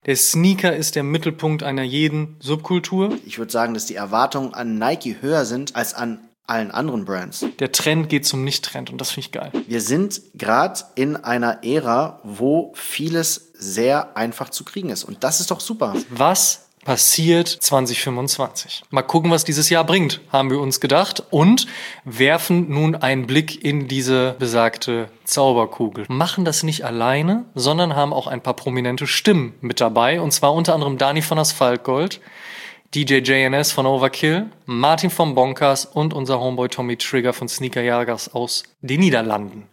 Der Sneaker ist der Mittelpunkt einer jeden Subkultur. Ich würde sagen, dass die Erwartungen an Nike höher sind als an allen anderen Brands. Der Trend geht zum Nicht-Trend und das finde ich geil. Wir sind gerade in einer Ära, wo vieles sehr einfach zu kriegen ist. Und das ist doch super. Was passiert 2025? Mal gucken, was dieses Jahr bringt, haben wir uns gedacht. Und werfen nun einen Blick in diese besagte Zauberkugel. Machen das nicht alleine, sondern haben auch ein paar prominente Stimmen mit dabei. Und zwar unter anderem Dani von Asphaltgold, DJ JNS von Overkill, Martin von Bonkers und unser Homeboy Tommy Trigger von Sneaker Jagers aus den Niederlanden.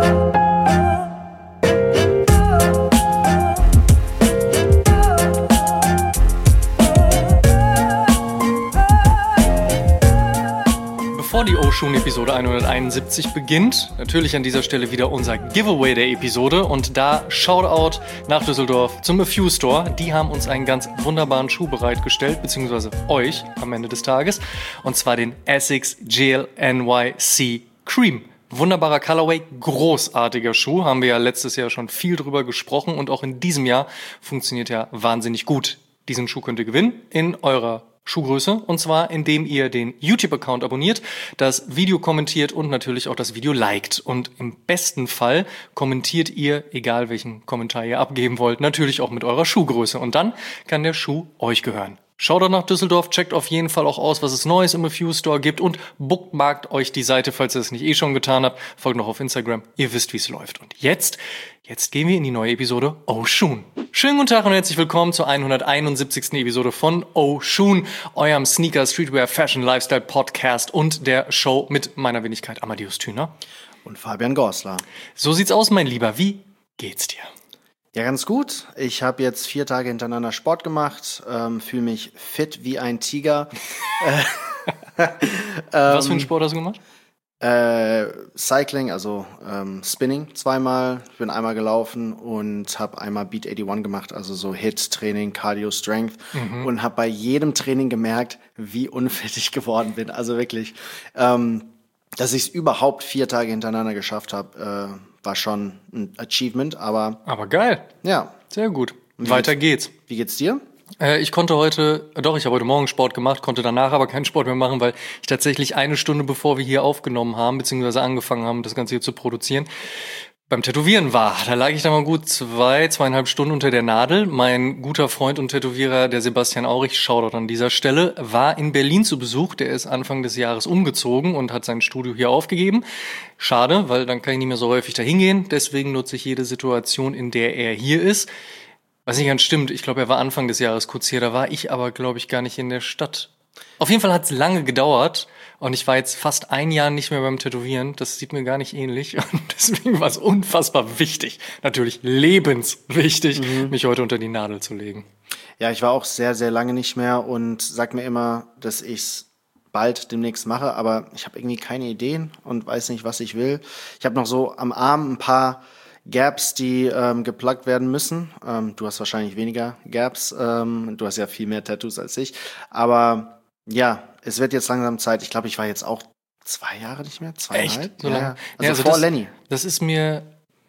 Bevor die Oshun-Episode 171 beginnt, natürlich an dieser Stelle wieder unser Giveaway der Episode und da Shoutout nach Düsseldorf zum A Few Store. Die haben uns einen ganz wunderbaren Schuh bereitgestellt, beziehungsweise euch am Ende des Tages, und zwar den Essex Gel NYC Cream. Wunderbarer Colorway, großartiger Schuh, haben wir ja letztes Jahr schon viel drüber gesprochen und auch in diesem Jahr funktioniert er wahnsinnig gut. Diesen Schuh könnt ihr gewinnen in eurer Schuhgröße, und zwar indem ihr den YouTube-Account abonniert, das Video kommentiert und natürlich auch das Video liked. Und im besten Fall kommentiert ihr, egal welchen Kommentar ihr abgeben wollt, natürlich auch mit eurer Schuhgröße. Und dann kann der Schuh euch gehören. Schaut doch nach Düsseldorf, checkt auf jeden Fall auch aus, was es Neues im A Few Store gibt und bookmarkt euch die Seite, falls ihr es nicht schon getan habt. Folgt noch auf Instagram, ihr wisst, wie es läuft. Und jetzt gehen wir in die neue Episode Oshun. Schönen guten Tag und herzlich willkommen zur 171. Episode von Oshun, eurem Sneaker, Streetwear, Fashion, Lifestyle Podcast und der Show mit meiner Wenigkeit Amadeus Thüner. Und Fabian Gorsler. So sieht's aus, mein Lieber. Wie geht's dir? Ja, ganz gut. Ich habe jetzt 4 Tage hintereinander Sport gemacht, fühle mich fit wie ein Tiger. Was für einen Sport hast du gemacht? Cycling, also Spinning 2-mal. Ich bin einmal gelaufen und habe einmal Beat 81 gemacht, also so HIIT-Training, Cardio Strength. Und habe bei jedem Training gemerkt, wie unfit ich geworden bin. Also wirklich, dass ich es überhaupt 4 Tage hintereinander geschafft habe, war schon ein Achievement, aber geil. Ja. Sehr gut. Weiter geht's. Wie geht's dir? Ich habe heute Morgen Sport gemacht, konnte danach aber keinen Sport mehr machen, weil ich tatsächlich 1 Stunde, bevor wir hier aufgenommen haben, beziehungsweise angefangen haben, das Ganze hier zu produzieren, beim Tätowieren war. Da lag ich dann mal gut 2,5 Stunden unter der Nadel. Mein guter Freund und Tätowierer, der Sebastian Aurich, Shoutout an dieser Stelle, war in Berlin zu Besuch. Der ist Anfang des Jahres umgezogen und hat sein Studio hier aufgegeben. Schade, weil dann kann ich nicht mehr so häufig dahin gehen. Deswegen nutze ich jede Situation, in der er hier ist. Was nicht ganz stimmt, ich glaube, er war Anfang des Jahres kurz hier. Da war ich aber, glaube ich, gar nicht in der Stadt. Auf jeden Fall hat es lange gedauert und ich war jetzt fast 1 Jahr nicht mehr beim Tätowieren. Das sieht mir gar nicht ähnlich und deswegen war es unfassbar wichtig, natürlich lebenswichtig, mich heute unter die Nadel zu legen. Ja, ich war auch sehr, sehr lange nicht mehr und sag mir immer, dass ich's bald demnächst mache, aber ich habe irgendwie keine Ideen und weiß nicht, was ich will. Ich habe noch so am Arm ein paar Gaps, die gepluggt werden müssen. Du hast wahrscheinlich weniger Gaps. Du hast ja viel mehr Tattoos als ich. Aber ja, es wird jetzt langsam Zeit. Ich glaube, ich war jetzt auch 2 Jahre nicht mehr. 2,5? Echt? So lange? Ja. Also vor Lenny. Das ist mir,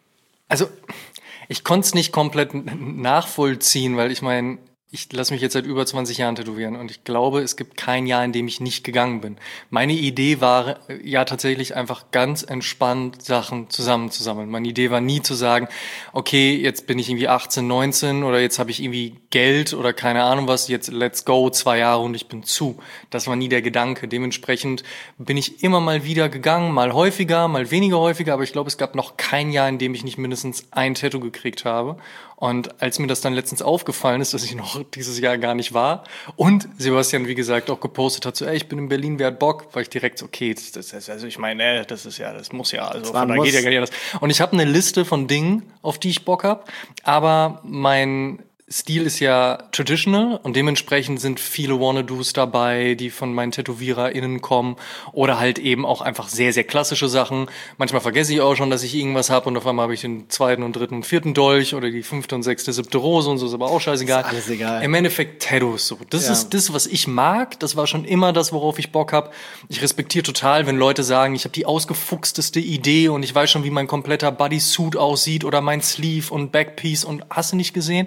also ich konnte es nicht komplett nachvollziehen, weil ich meine, ich lasse mich jetzt seit über 20 Jahren tätowieren und ich glaube, es gibt kein Jahr, in dem ich nicht gegangen bin. Meine Idee war ja tatsächlich einfach ganz entspannt Sachen zusammenzusammeln. Meine Idee war nie zu sagen, okay, jetzt bin ich irgendwie 18, 19 oder jetzt habe ich irgendwie Geld oder keine Ahnung was, jetzt let's go, 2 Jahre und ich bin zu. Das war nie der Gedanke. Dementsprechend bin ich immer mal wieder gegangen, mal häufiger, mal weniger häufiger, aber ich glaube, es gab noch kein Jahr, in dem ich nicht mindestens ein Tattoo gekriegt habe. Und als mir das dann letztens aufgefallen ist, dass ich noch dieses Jahr gar nicht war und Sebastian, wie gesagt, auch gepostet hat, so, ey, ich bin in Berlin, wer hat Bock? War ich direkt so, okay, also ich meine, das muss ja, also von da geht ja gar nicht anders. Und ich habe eine Liste von Dingen, auf die ich Bock habe, aber mein Stil ist ja traditional und dementsprechend sind viele Wanna-Dos dabei, die von meinen TätowiererInnen kommen oder halt eben auch einfach sehr, sehr klassische Sachen. Manchmal vergesse ich auch schon, dass ich irgendwas habe und auf einmal habe ich den 2. und 3. und 4. Dolch oder die 5. und 6., 7. Rose und so, ist aber auch scheißegal. Ist alles egal. Im Endeffekt Tattoos so. Das ist das, was ich mag. Das war schon immer das, worauf ich Bock habe. Ich respektiere total, wenn Leute sagen, ich habe die ausgefuchsteste Idee und ich weiß schon, wie mein kompletter Bodysuit aussieht oder mein Sleeve und Backpiece und hast du nicht gesehen?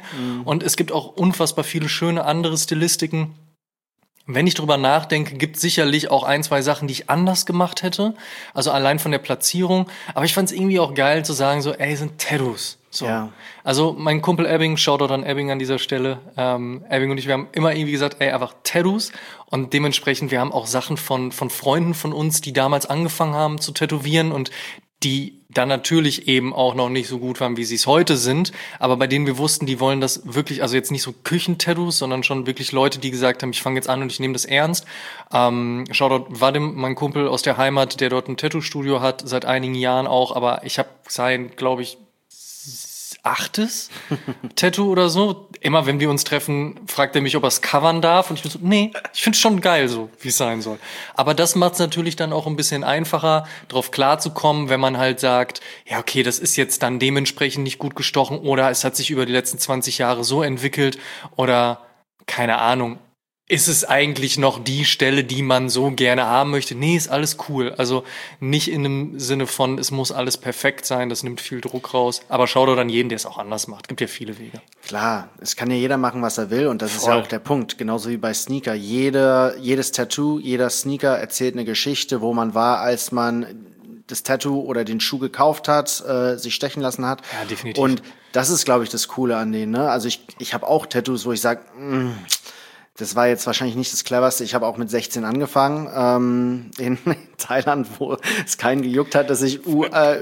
Und es gibt auch unfassbar viele schöne andere Stilistiken. Wenn ich drüber nachdenke, gibt es sicherlich auch ein, zwei Sachen, die ich anders gemacht hätte. Also allein von der Platzierung. Aber ich fand es irgendwie auch geil zu sagen, so, ey, sind Tattoos. So. Ja. Also mein Kumpel Ebbing, Shoutout an Ebbing an dieser Stelle. Ebbing und ich, wir haben immer irgendwie gesagt, ey, einfach Tattoos. Und dementsprechend, wir haben auch Sachen von Freunden von uns, die damals angefangen haben zu tätowieren und die dann natürlich eben auch noch nicht so gut waren, wie sie es heute sind, aber bei denen wir wussten, die wollen das wirklich, also jetzt nicht so Küchentattoos, sondern schon wirklich Leute, die gesagt haben, ich fange jetzt an und ich nehme das ernst. Shoutout Vadim, mein Kumpel aus der Heimat, der dort ein Tattoo-Studio hat, seit einigen Jahren auch, aber ich habe sein, glaube ich, 8. Tattoo oder so. Immer wenn wir uns treffen, fragt er mich, ob er es covern darf. Und ich bin so, nee, ich finde es schon geil, so wie es sein soll. Aber das macht es natürlich dann auch ein bisschen einfacher, drauf klarzukommen, wenn man halt sagt, ja, okay, das ist jetzt dann dementsprechend nicht gut gestochen oder es hat sich über die letzten 20 Jahre so entwickelt oder keine Ahnung. Ist es eigentlich noch die Stelle, die man so gerne haben möchte? Nee, ist alles cool. Also nicht in dem Sinne von, es muss alles perfekt sein, das nimmt viel Druck raus. Aber schau doch an jeden, der es auch anders macht. Gibt ja viele Wege. Klar, es kann ja jeder machen, was er will und das ist ja auch der Punkt. Genauso wie bei Sneaker. Jedes Tattoo, jeder Sneaker erzählt eine Geschichte, wo man war, als man das Tattoo oder den Schuh gekauft hat, sich stechen lassen hat. Ja, definitiv. Und das ist, glaube ich, das Coole an denen. Ne? Also ich habe auch Tattoos, wo ich sage, das war jetzt wahrscheinlich nicht das Cleverste. Ich habe auch mit 16 angefangen in Thailand, wo es keinen gejuckt hat, dass ich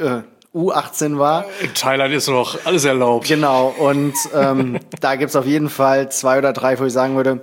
U18 war. In Thailand ist noch alles erlaubt. Genau, und da gibt's auf jeden Fall 2 oder 3, wo ich sagen würde,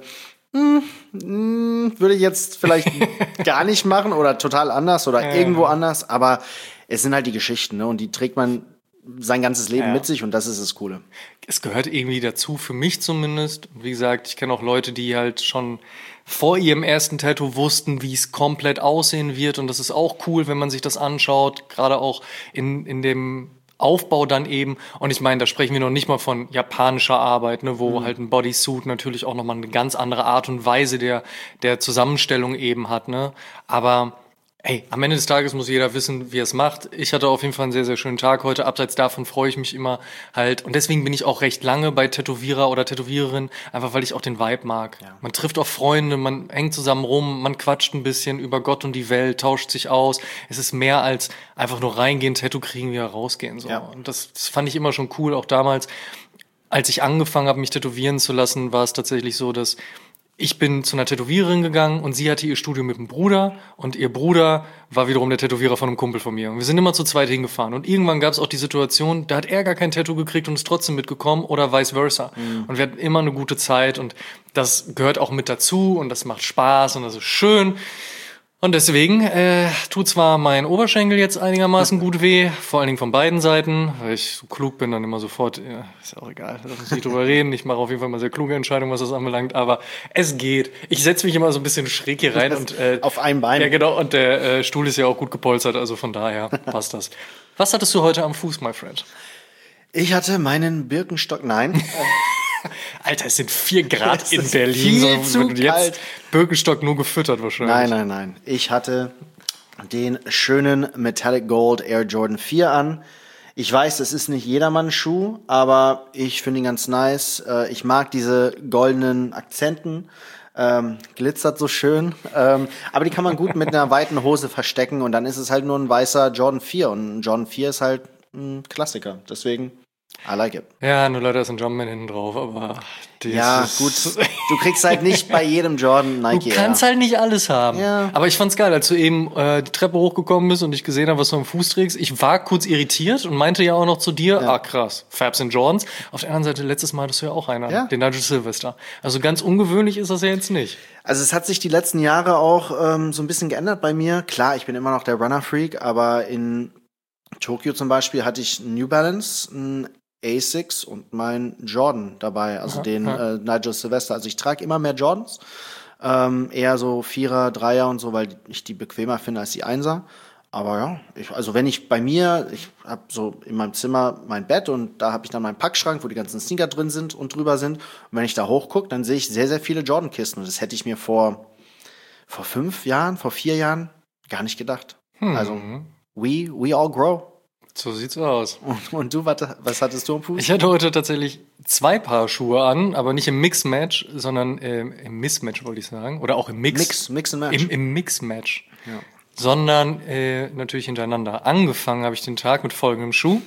würde ich jetzt vielleicht gar nicht machen oder total anders oder irgendwo anders. Aber es sind halt die Geschichten, ne? Und die trägt man sein ganzes Leben mit sich und das ist das Coole. Es gehört irgendwie dazu, für mich zumindest. Wie gesagt, ich kenne auch Leute, die halt schon vor ihrem ersten Tattoo wussten, wie es komplett aussehen wird. Und das ist auch cool, wenn man sich das anschaut, gerade auch in dem Aufbau dann eben. Und ich meine, da sprechen wir noch nicht mal von japanischer Arbeit, ne, wo halt ein Bodysuit natürlich auch nochmal eine ganz andere Art und Weise der Zusammenstellung eben hat. Ne? Aber hey, am Ende des Tages muss jeder wissen, wie er es macht. Ich hatte auf jeden Fall einen sehr, sehr schönen Tag heute. Abseits davon freue ich mich immer halt. Und deswegen bin ich auch recht lange bei Tätowierer oder Tätowiererin, einfach weil ich auch den Vibe mag. Ja. Man trifft auch Freunde, man hängt zusammen rum, man quatscht ein bisschen über Gott und die Welt, tauscht sich aus. Es ist mehr als einfach nur reingehen, Tattoo kriegen, wieder rausgehen. So. Ja. Und das fand ich immer schon cool. Auch damals, als ich angefangen habe, mich tätowieren zu lassen, war es tatsächlich so, dass ich bin zu einer Tätowiererin gegangen und sie hatte ihr Studio mit dem Bruder und ihr Bruder war wiederum der Tätowierer von einem Kumpel von mir. Und wir sind immer zu zweit hingefahren. Und irgendwann gab es auch die Situation, da hat er gar kein Tattoo gekriegt und ist trotzdem mitgekommen oder vice versa. Und wir hatten immer eine gute Zeit und das gehört auch mit dazu und das macht Spaß und das ist schön. Und deswegen tut zwar mein Oberschenkel jetzt einigermaßen gut weh, vor allen Dingen von beiden Seiten, weil ich so klug bin, dann immer sofort, ja, ist ja auch egal, da muss ich nicht drüber reden. Ich mache auf jeden Fall mal sehr kluge Entscheidungen, was das anbelangt, aber es geht. Ich setze mich immer so ein bisschen schräg hier rein. Und auf einem Bein. Ja, genau, und der Stuhl ist ja auch gut gepolstert, also von daher passt das. Was hattest du heute am Fuß, my friend? Ich hatte meinen Birkenstock, nein. Alter, es sind 4 Grad das in Berlin. Viel zu jetzt kalt. Birkenstock nur gefüttert wahrscheinlich. Nein. Ich hatte den schönen Metallic Gold Air Jordan 4 an. Ich weiß, es ist nicht jedermanns Schuh, aber ich finde ihn ganz nice. Ich mag diese goldenen Akzenten. Glitzert so schön. Aber die kann man gut mit einer weiten Hose verstecken und dann ist es halt nur ein weißer Jordan 4. Und ein Jordan 4 ist halt ein Klassiker. Deswegen I like it. Ja, nur leider ist ein Jumpman hinten drauf, aber ja, gut. Du kriegst halt nicht bei jedem Jordan Nike. Du kannst halt nicht alles haben. Ja. Aber ich fand's geil, als du eben die Treppe hochgekommen bist und ich gesehen habe, was du am Fuß trägst. Ich war kurz irritiert und meinte ja auch noch zu dir, krass, Fabs in Jordans. Auf der anderen Seite, letztes Mal hattest du ja auch einen, den Nigel Sylvester. Also ganz ungewöhnlich ist das ja jetzt nicht. Also es hat sich die letzten Jahre auch so ein bisschen geändert bei mir. Klar, ich bin immer noch der Runner-Freak, aber in Tokio zum Beispiel hatte ich New Balance, ein Asics und mein Jordan dabei, also den Nigel Sylvester. Also ich trage immer mehr Jordans, eher so 4er, 3er und so, weil ich die bequemer finde als die 1er. Aber ja, also wenn ich habe so in meinem Zimmer mein Bett und da habe ich dann meinen Packschrank, wo die ganzen Sneaker drin sind und drüber sind. Und wenn ich da hochgucke, dann sehe ich sehr, sehr viele Jordan-Kisten. Und das hätte ich mir vor 5 Jahren, vor 4 Jahren gar nicht gedacht. Also we all grow. So sieht's aus. Und du, was hattest du am Fuß? Ich hatte heute tatsächlich 2 Paar Schuhe an, aber nicht im Mix-Match, sondern im Miss-Match, wollte ich sagen. Oder auch im Mix. Mix and Match. Im Mix-Match. Ja. Sondern natürlich hintereinander. Angefangen habe ich den Tag mit folgendem Schuh.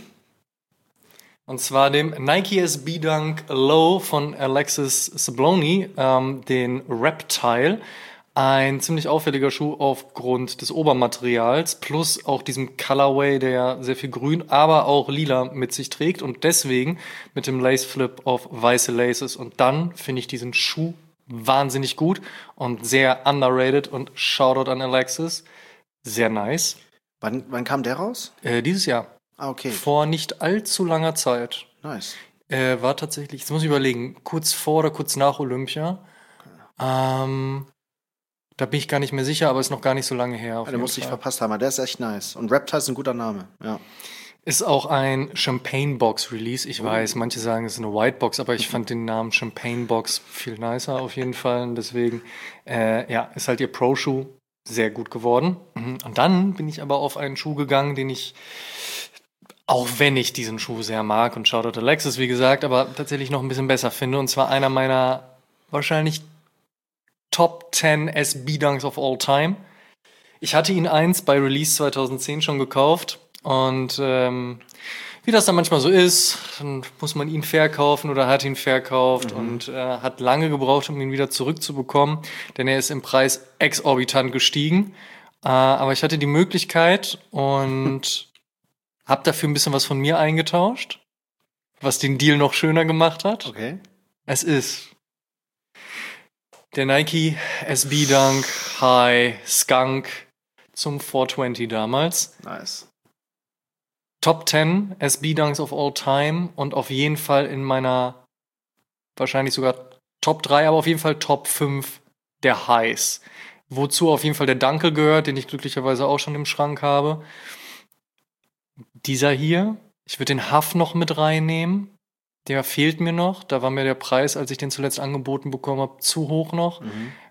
Und zwar dem Nike SB Dunk Low von Alexis Sabloni, den Reptile. Ein ziemlich auffälliger Schuh aufgrund des Obermaterials, plus auch diesem Colorway, der sehr viel grün, aber auch lila mit sich trägt. Und deswegen mit dem Lace Flip auf weiße Laces. Und dann finde ich diesen Schuh wahnsinnig gut und sehr underrated. Und Shoutout an Alexis. Sehr nice. Wann kam der raus? Dieses Jahr. Ah, okay. Vor nicht allzu langer Zeit. Nice. War tatsächlich, jetzt muss ich überlegen, kurz vor oder kurz nach Olympia. Da bin ich gar nicht mehr sicher, aber ist noch gar nicht so lange her. Der muss ich verpasst haben, aber der ist echt nice. Und Reptile ist ein guter Name, ja. Ist auch ein Champagne-Box-Release. Ich weiß, manche sagen, es ist eine White-Box, aber ich fand den Namen Champagne-Box viel nicer auf jeden Fall. Und deswegen, ist halt ihr Pro-Schuh sehr gut geworden. Und dann bin ich aber auf einen Schuh gegangen, den ich, auch wenn ich diesen Schuh sehr mag, und Shoutout Alexis, wie gesagt, aber tatsächlich noch ein bisschen besser finde. Und zwar einer meiner wahrscheinlich Top 10 SB Dunks of all time. Ich hatte ihn einst bei Release 2010 schon gekauft und wie das dann manchmal so ist, dann muss man ihn verkaufen oder hat ihn verkauft und hat lange gebraucht, um ihn wieder zurückzubekommen, denn er ist im Preis exorbitant gestiegen. Aber ich hatte die Möglichkeit und habe dafür ein bisschen was von mir eingetauscht, was den Deal noch schöner gemacht hat. Okay. Es ist der Nike SB Dunk High Skunk zum 420 damals. Nice. Top 10 SB Dunks of all time und auf jeden Fall in meiner wahrscheinlich sogar Top 3, aber auf jeden Fall Top 5 der Highs. Wozu auf jeden Fall der Dunkel gehört, den ich glücklicherweise auch schon im Schrank habe. Dieser hier, ich würde den Huff noch mit reinnehmen. Der fehlt mir noch. Da war mir der Preis, als ich den zuletzt angeboten bekommen habe, zu hoch noch.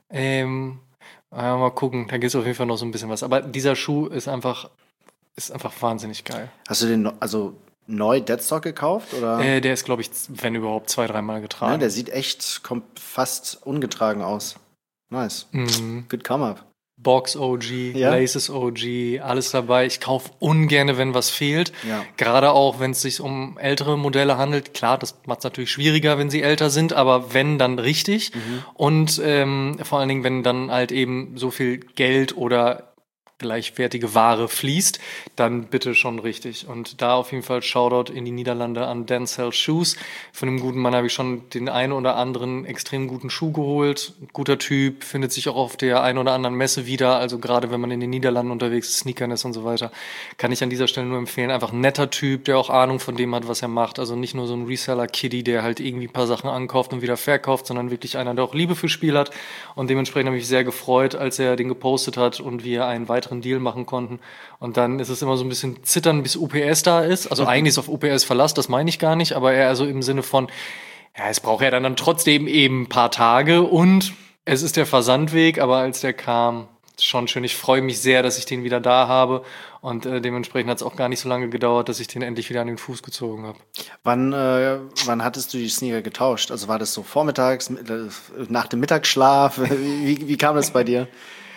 Mal gucken, da gibt es auf jeden Fall noch so ein bisschen was. Aber dieser Schuh ist einfach wahnsinnig geil. Hast du den neu Deadstock gekauft? Oder? Der ist, glaube ich, wenn überhaupt 2-3 Mal getragen. Ja, der sieht echt fast ungetragen aus. Nice. Good come up. Box OG, Ja? Laces OG, alles dabei. Ich kaufe ungerne, wenn was fehlt. Ja. Gerade auch, wenn es sich um ältere Modelle handelt. Klar, das macht es natürlich schwieriger, wenn sie älter sind, aber wenn, dann richtig. Und vor allen Dingen, wenn dann halt eben so viel Geld oder gleichwertige Ware fließt, dann bitte schon richtig. Und da auf jeden Fall Shoutout in die Niederlande an Denzel Shoes. Von dem guten Mann habe ich schon den einen oder anderen extrem guten Schuh geholt. Guter Typ, findet sich auch auf der einen oder anderen Messe wieder. Also gerade wenn man in den Niederlanden unterwegs ist, Sneakern ist und so weiter, kann ich an dieser Stelle nur empfehlen. Einfach ein netter Typ, der auch Ahnung von dem hat, was er macht. Also nicht nur so ein Reseller-Kiddie, der halt irgendwie ein paar Sachen ankauft und wieder verkauft, sondern wirklich einer, der auch Liebe fürs Spiel hat. Und dementsprechend habe ich mich sehr gefreut, als er den gepostet hat und wir einen weiteren Deal machen konnten. Und dann ist es immer so ein bisschen zittern, bis UPS da ist. Also eigentlich ist auf UPS Verlass, das meine ich gar nicht, aber eher so im Sinne von, ja, es braucht ja dann trotzdem eben ein paar Tage und es ist der Versandweg, aber als der kam, schon schön. Ich freue mich sehr, dass ich den wieder da habe und dementsprechend hat es auch gar nicht so lange gedauert, dass ich den endlich wieder an den Fuß gezogen habe. Wann hattest du die Sneaker getauscht? Also war das so vormittags, nach dem Mittagsschlaf? Wie kam das bei dir?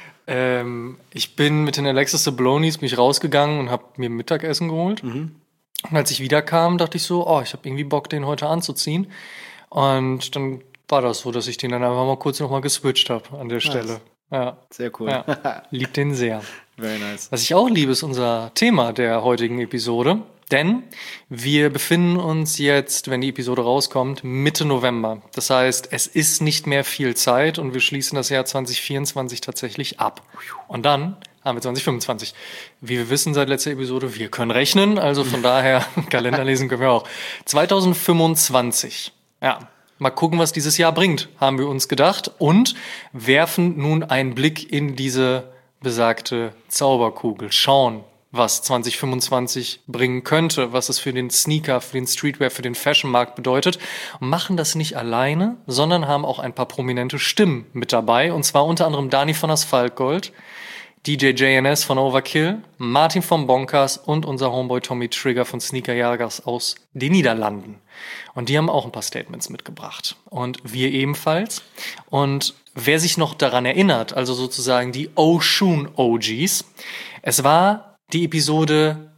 Ich bin mit den Alexis Sablonis mich rausgegangen und habe mir Mittagessen geholt. Und als ich wiederkam, dachte ich so, ich habe irgendwie Bock, den heute anzuziehen. Und dann war das so, dass ich den dann einfach mal kurz nochmal geswitcht habe an der Stelle. Ja. Sehr cool. Ja. Lieb den sehr. Very nice. Was ich auch liebe, ist unser Thema der heutigen Episode. Denn wir befinden uns jetzt, wenn die Episode rauskommt, Mitte November. Das heißt, es ist nicht mehr viel Zeit und wir schließen das Jahr 2024 tatsächlich ab. Und dann haben wir 2025. Wie wir wissen seit letzter Episode, wir können rechnen, also von daher, Kalender lesen können wir auch. 2025. Ja, mal gucken, was dieses Jahr bringt, haben wir uns gedacht und werfen nun einen Blick in diese besagte Zauberkugel. Schauen, was 2025 bringen könnte, was es für den Sneaker, für den Streetwear, für den Fashionmarkt bedeutet. Und machen das nicht alleine, sondern haben auch ein paar prominente Stimmen mit dabei. Und zwar unter anderem Dani von Asphaltgold, DJ JNS von Overkill, Martin von Bonkers und unser Homeboy Tommy Trigger von Sneaker Jagers aus den Niederlanden. Und die haben auch ein paar Statements mitgebracht. Und wir ebenfalls. Und wer sich noch daran erinnert, also sozusagen die Oshun OGs, es war die Episode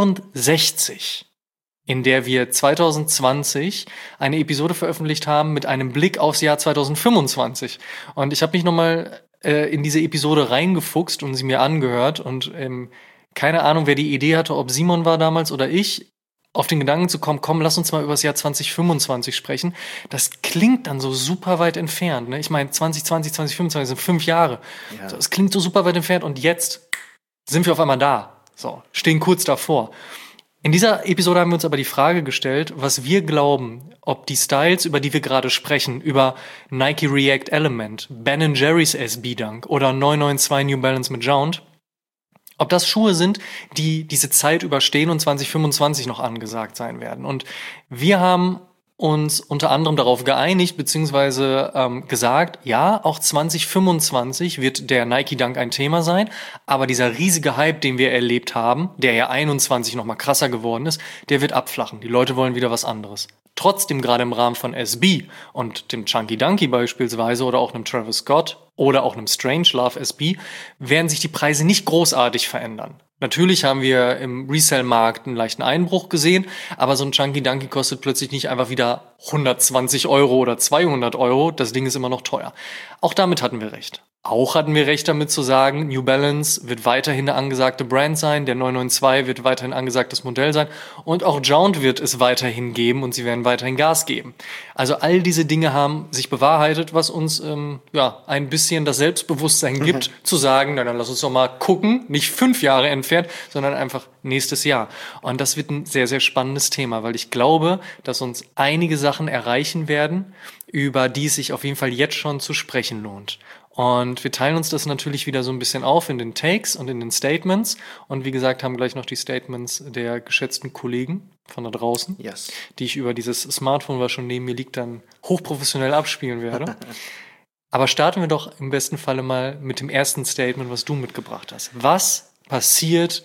63, in der wir 2020 eine Episode veröffentlicht haben mit einem Blick aufs Jahr 2025. Und ich habe mich nochmal in diese Episode reingefuchst und sie mir angehört. Und keine Ahnung, wer die Idee hatte, ob Simon war damals oder ich, auf den Gedanken zu kommen, komm, lass uns mal über das Jahr 2025 sprechen. Das klingt dann so super weit entfernt. Ne? Ich meine, 2020, 2025 sind 5 Jahre. Ja. Das klingt so super weit entfernt. Und jetzt sind wir auf einmal da. So, stehen kurz davor. In dieser Episode haben wir uns aber die Frage gestellt, was wir glauben, ob die Styles, über die wir gerade sprechen, über Nike React Element, Ben & Jerry's SB Dunk oder 992 New Balance mit Jound, ob das Schuhe sind, die diese Zeit überstehen und 2025 noch angesagt sein werden. Und wir haben uns unter anderem darauf geeinigt, beziehungsweise gesagt, ja, auch 2025 wird der Nike Dunk ein Thema sein, aber dieser riesige Hype, den wir erlebt haben, der ja 21 noch mal krasser geworden ist, der wird abflachen. Die Leute wollen wieder was anderes. Trotzdem, gerade im Rahmen von SB und dem Chunky Dunky beispielsweise oder auch einem Travis Scott oder auch einem Strangelove SB, werden sich die Preise nicht großartig verändern. Natürlich haben wir im Resell-Markt einen leichten Einbruch gesehen, aber so ein Chunky Dunky kostet plötzlich nicht einfach wieder 120 Euro oder 200 Euro. Das Ding ist immer noch teuer. Auch damit hatten wir recht. Auch hatten wir recht damit zu sagen, New Balance wird weiterhin eine angesagte Brand sein, der 992 wird weiterhin angesagtes Modell sein und auch Jound wird es weiterhin geben und sie werden weiterhin Gas geben. Also all diese Dinge haben sich bewahrheitet, was uns ein bisschen das Selbstbewusstsein gibt, zu sagen, na, dann lass uns doch mal gucken, nicht 5 Jahre entfernt, sondern einfach nächstes Jahr. Und das wird ein sehr, sehr spannendes Thema, weil ich glaube, dass uns einige Sachen erreichen werden, über die es sich auf jeden Fall jetzt schon zu sprechen lohnt. Und wir teilen uns das natürlich wieder so ein bisschen auf in den Takes und in den Statements. Und wie gesagt, haben gleich noch die Statements der geschätzten Kollegen von da draußen, yes, die ich über dieses Smartphone, was schon neben mir liegt, dann hochprofessionell abspielen werde. Aber starten wir doch im besten Falle mal mit dem ersten Statement, was du mitgebracht hast. Was passiert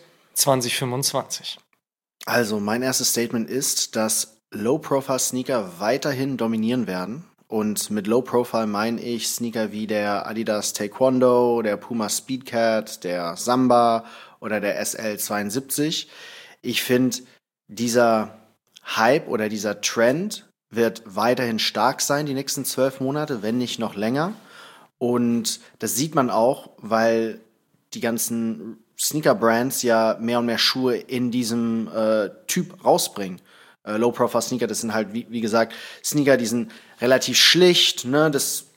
2025? Also, mein erstes Statement ist, dass Low-Profile-Sneaker weiterhin dominieren werden. Und mit Low Profile meine ich Sneaker wie der Adidas Taekwondo, der Puma Speedcat, der Samba oder der SL72. Ich finde, dieser Hype oder dieser Trend wird weiterhin stark sein die nächsten 12 Monate, wenn nicht noch länger. Und das sieht man auch, weil die ganzen Sneaker-Brands ja mehr und mehr Schuhe in diesem Typ rausbringen. Low-Profile-Sneaker, das sind halt, wie gesagt, Sneaker, die sind relativ schlicht, ne,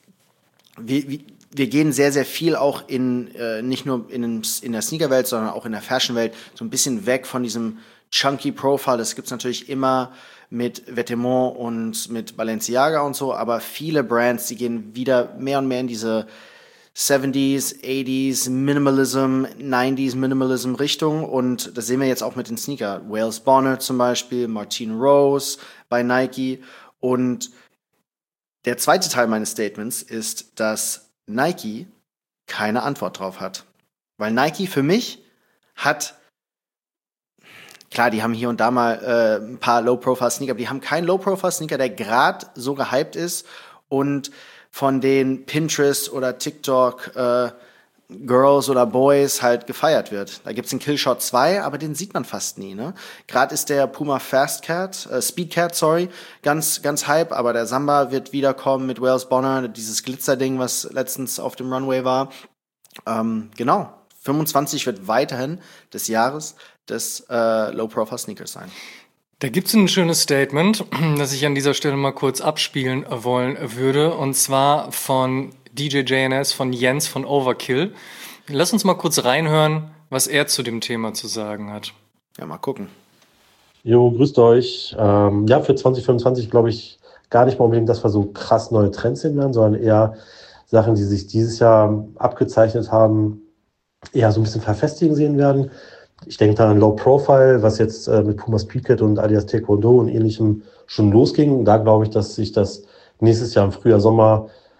wir gehen sehr, sehr viel auch nicht nur in der Sneaker-Welt, sondern auch in der Fashion-Welt so ein bisschen weg von diesem chunky Profile. Das gibt's natürlich immer mit Vetements und mit Balenciaga und so, aber viele Brands, die gehen wieder mehr und mehr in diese 70s, 80s, Minimalism, 90s Minimalism Richtung und das sehen wir jetzt auch mit den Sneaker. Wales Bonnet zum Beispiel, Martine Rose bei Nike und der zweite Teil meines Statements ist, dass Nike keine Antwort drauf hat. Weil Nike für mich hat, klar, die haben hier und da mal ein paar Low-Profile-Sneaker, aber die haben keinen Low-Profile-Sneaker, der gerade so gehypt ist und von den Pinterest oder TikTok Girls oder Boys halt gefeiert wird. Da gibt's den Killshot 2, aber den sieht man fast nie, ne? Gerade ist der Puma Speedcat, ganz, ganz hype, aber der Samba wird wiederkommen mit Wales Bonnet, dieses Glitzerding, was letztens auf dem Runway war. Genau. 25 wird weiterhin des Jahres des Low-Profile-Sneakers sein. Da gibt's ein schönes Statement, das ich an dieser Stelle mal kurz abspielen wollen würde, und zwar von DJ JNS, von Jens von Overkill. Lass uns mal kurz reinhören, was er zu dem Thema zu sagen hat. Ja, mal gucken. Jo, grüßt euch. Ja, für 2025 glaube ich gar nicht mal unbedingt, dass wir so krass neue Trends sehen werden, sondern eher Sachen, die sich dieses Jahr abgezeichnet haben, eher so ein bisschen verfestigen sehen werden. Ich denke da an Low Profile, was jetzt mit Puma Speedcat und Adidas Taekwondo und ähnlichem schon losging. Da glaube ich, dass sich das nächstes Jahr im Frühjahr, Sommer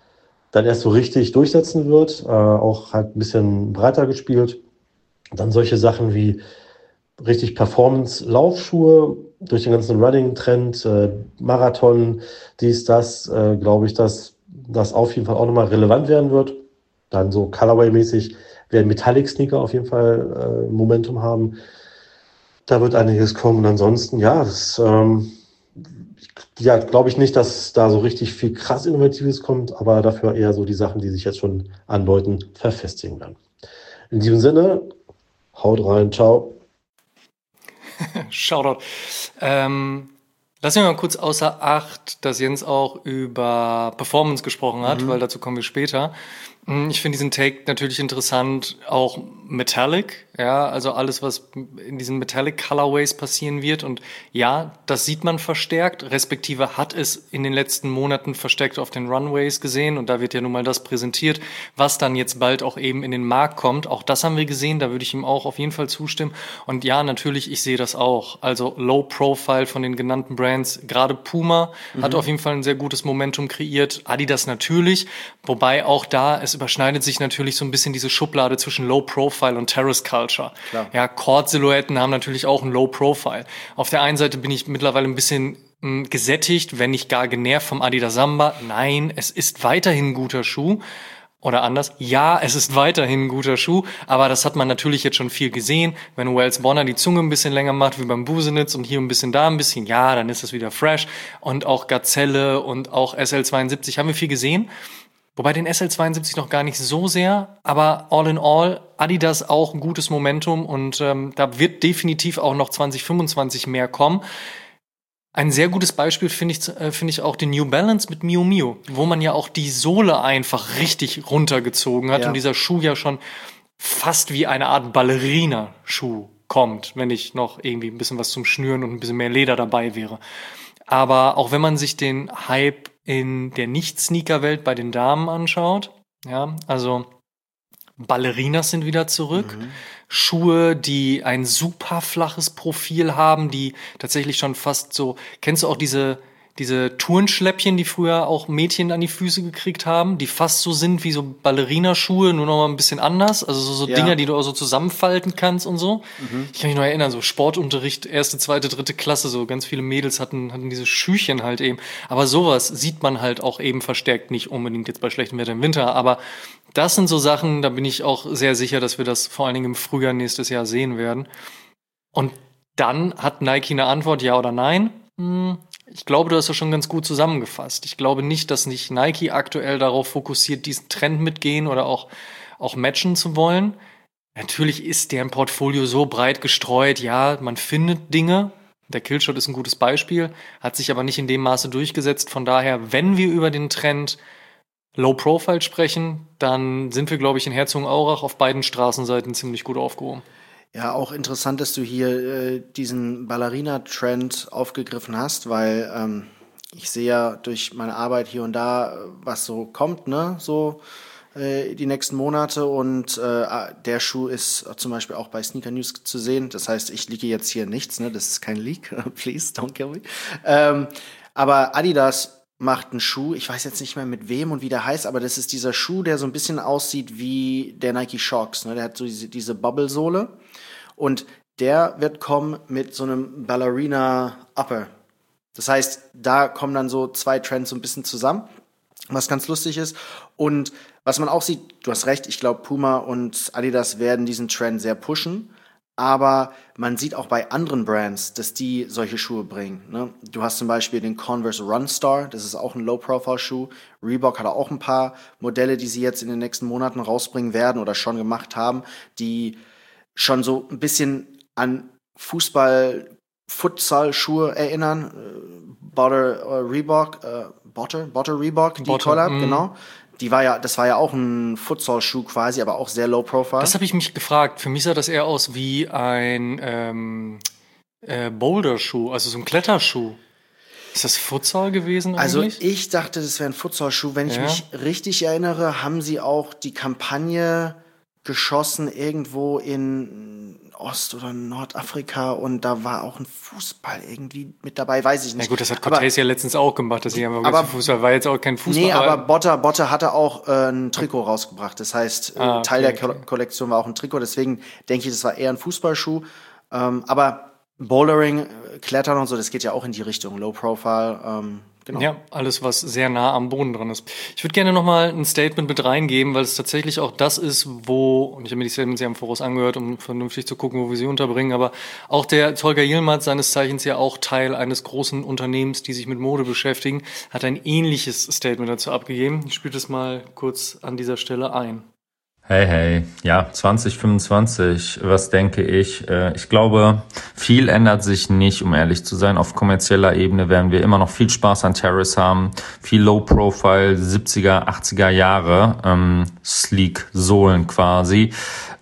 dann erst so richtig durchsetzen wird, auch halt ein bisschen breiter gespielt. Dann solche Sachen wie richtig Performance-Laufschuhe durch den ganzen Running-Trend, Marathon, dies, das, glaube ich, dass das auf jeden Fall auch nochmal relevant werden wird. Dann so Colorway-mäßig werden Metallic-Sneaker auf jeden Fall Momentum haben. Da wird einiges kommen. Und ansonsten, ja, glaube ich nicht, dass da so richtig viel krass Innovatives kommt, aber dafür eher so die Sachen, die sich jetzt schon andeuten, verfestigen werden. In diesem Sinne, haut rein, ciao. Shoutout. Lass mich mal kurz außer Acht, dass Jens auch über Performance gesprochen hat, weil dazu kommen wir später. Ich finde diesen Take natürlich interessant, auch Metallic, ja, also alles, was in diesen Metallic Colorways passieren wird. Und ja, das sieht man verstärkt, respektive hat es in den letzten Monaten verstärkt auf den Runways gesehen. Und da wird ja nun mal das präsentiert, was dann jetzt bald auch eben in den Markt kommt. Auch das haben wir gesehen, da würde ich ihm auch auf jeden Fall zustimmen. Und ja, natürlich, ich sehe das auch. Also Low Profile von den genannten Brands, gerade Puma hat auf jeden Fall ein sehr gutes Momentum kreiert. Adidas natürlich, wobei auch da, es überschneidet sich natürlich so ein bisschen diese Schublade zwischen Low Profile und Terrace Culture. Klar. Ja, Cord-Silhouetten haben natürlich auch ein Low Profile. Auf der einen Seite bin ich mittlerweile ein bisschen gesättigt, wenn nicht gar genervt vom Adidas Samba. Nein, es ist weiterhin ein guter Schuh. Oder anders, ja, es ist weiterhin ein guter Schuh, aber das hat man natürlich jetzt schon viel gesehen. Wenn Wells Bonner die Zunge ein bisschen länger macht, wie beim Busenitz und hier ein bisschen da ein bisschen, ja, dann ist das wieder fresh. Und auch Gazelle und auch SL72 haben wir viel gesehen. Wobei den SL72 noch gar nicht so sehr, aber all in all, Adidas auch ein gutes Momentum und da wird definitiv auch noch 2025 mehr kommen. Ein sehr gutes Beispiel finde ich auch den New Balance mit Miu Miu, wo man ja auch die Sohle einfach richtig runtergezogen hat und dieser Schuh ja schon fast wie eine Art Ballerina-Schuh kommt, wenn nicht noch irgendwie ein bisschen was zum Schnüren und ein bisschen mehr Leder dabei wäre. Aber auch wenn man sich den Hype in der Nicht-Sneaker-Welt bei den Damen anschaut, ja, also Ballerinas sind wieder zurück. Schuhe, die ein super flaches Profil haben, die tatsächlich schon fast so, kennst du auch diese Turnschläppchen, die früher auch Mädchen an die Füße gekriegt haben, die fast so sind wie so Ballerinaschuhe, nur noch mal ein bisschen anders. Also so Dinger, die du auch so zusammenfalten kannst und so. Ich kann mich noch erinnern, so Sportunterricht, 1., 2., 3. Klasse, so ganz viele Mädels hatten diese Schüchchen halt eben. Aber sowas sieht man halt auch eben verstärkt, nicht unbedingt jetzt bei schlechtem Wetter im Winter, aber das sind so Sachen, da bin ich auch sehr sicher, dass wir das vor allen Dingen im Frühjahr nächstes Jahr sehen werden. Und dann hat Nike eine Antwort, ja oder nein? Ich glaube, du hast das schon ganz gut zusammengefasst. Ich glaube nicht, dass nicht Nike aktuell darauf fokussiert, diesen Trend mitgehen oder auch matchen zu wollen. Natürlich ist deren Portfolio so breit gestreut, ja, man findet Dinge. Der Killshot ist ein gutes Beispiel, hat sich aber nicht in dem Maße durchgesetzt. Von daher, wenn wir über den Trend Low Profile sprechen, dann sind wir, glaube ich, in Herzogenaurach auf beiden Straßenseiten ziemlich gut aufgehoben. Ja, auch interessant, dass du hier diesen Ballerina-Trend aufgegriffen hast, weil ich sehe ja durch meine Arbeit hier und da, was so kommt, ne, so die nächsten Monate und der Schuh ist zum Beispiel auch bei Sneaker News zu sehen. Das heißt, ich leake jetzt hier nichts, ne, das ist kein Leak, please don't kill me. Aber Adidas macht einen Schuh, ich weiß jetzt nicht mehr mit wem und wie der heißt, aber das ist dieser Schuh, der so ein bisschen aussieht wie der Nike Shox, ne? Der hat so diese Bubble-Sohle und der wird kommen mit so einem Ballerina Upper. Das heißt, da kommen dann so zwei Trends so ein bisschen zusammen, was ganz lustig ist. Und was man auch sieht, du hast recht, ich glaube, Puma und Adidas werden diesen Trend sehr pushen. Aber man sieht auch bei anderen Brands, dass die solche Schuhe bringen. Ne? Du hast zum Beispiel den Converse Runstar, das ist auch ein Low-Profile-Schuh. Reebok hat auch ein paar Modelle, die sie jetzt in den nächsten Monaten rausbringen werden oder schon gemacht haben, die schon so ein bisschen an Futsal-Schuhe erinnern. Butter Reebok, die Collab, genau. Das war ja auch ein Futsal-Schuh quasi, aber auch sehr low profile. Das habe ich mich gefragt. Für mich sah das eher aus wie ein Boulder-Schuh, also so ein Kletterschuh. Ist das Futsal gewesen eigentlich? Also ich dachte, das wäre ein Futsal-Schuh. Wenn ich mich richtig erinnere, haben sie auch die Kampagne geschossen irgendwo in Ost- oder Nordafrika und da war auch ein Fußball irgendwie mit dabei, weiß ich nicht. Na gut, das hat Cortez ja letztens auch gemacht, dass sie einfach aber- Fußball war jetzt auch kein Fußball. Nee, aber Botta hatte auch ein Trikot rausgebracht. Das heißt, Ah, Teil der okay. Kollektion war auch ein Trikot. Deswegen denke ich, das war eher ein Fußballschuh. Aber Bouldering, Klettern und so, das geht ja auch in die Richtung Low Profile. Genau. Ja, alles, was sehr nah am Boden dran ist. Ich würde gerne nochmal ein Statement mit reingeben, weil es tatsächlich auch das ist, wo, und ich habe mir die Statements ja im Voraus angehört, um vernünftig zu gucken, wo wir sie unterbringen, aber auch der Tolga Yilmaz, seines Zeichens ja auch Teil eines großen Unternehmens, die sich mit Mode beschäftigen, hat ein ähnliches Statement dazu abgegeben. Ich spiele das mal kurz an dieser Stelle ein. Hey, ja, 2025, was denke ich? Ich glaube, viel ändert sich nicht, um ehrlich zu sein. Auf kommerzieller Ebene werden wir immer noch viel Spaß an Terrace haben, viel Low-Profile, 70er, 80er Jahre, Sleek-Sohlen quasi.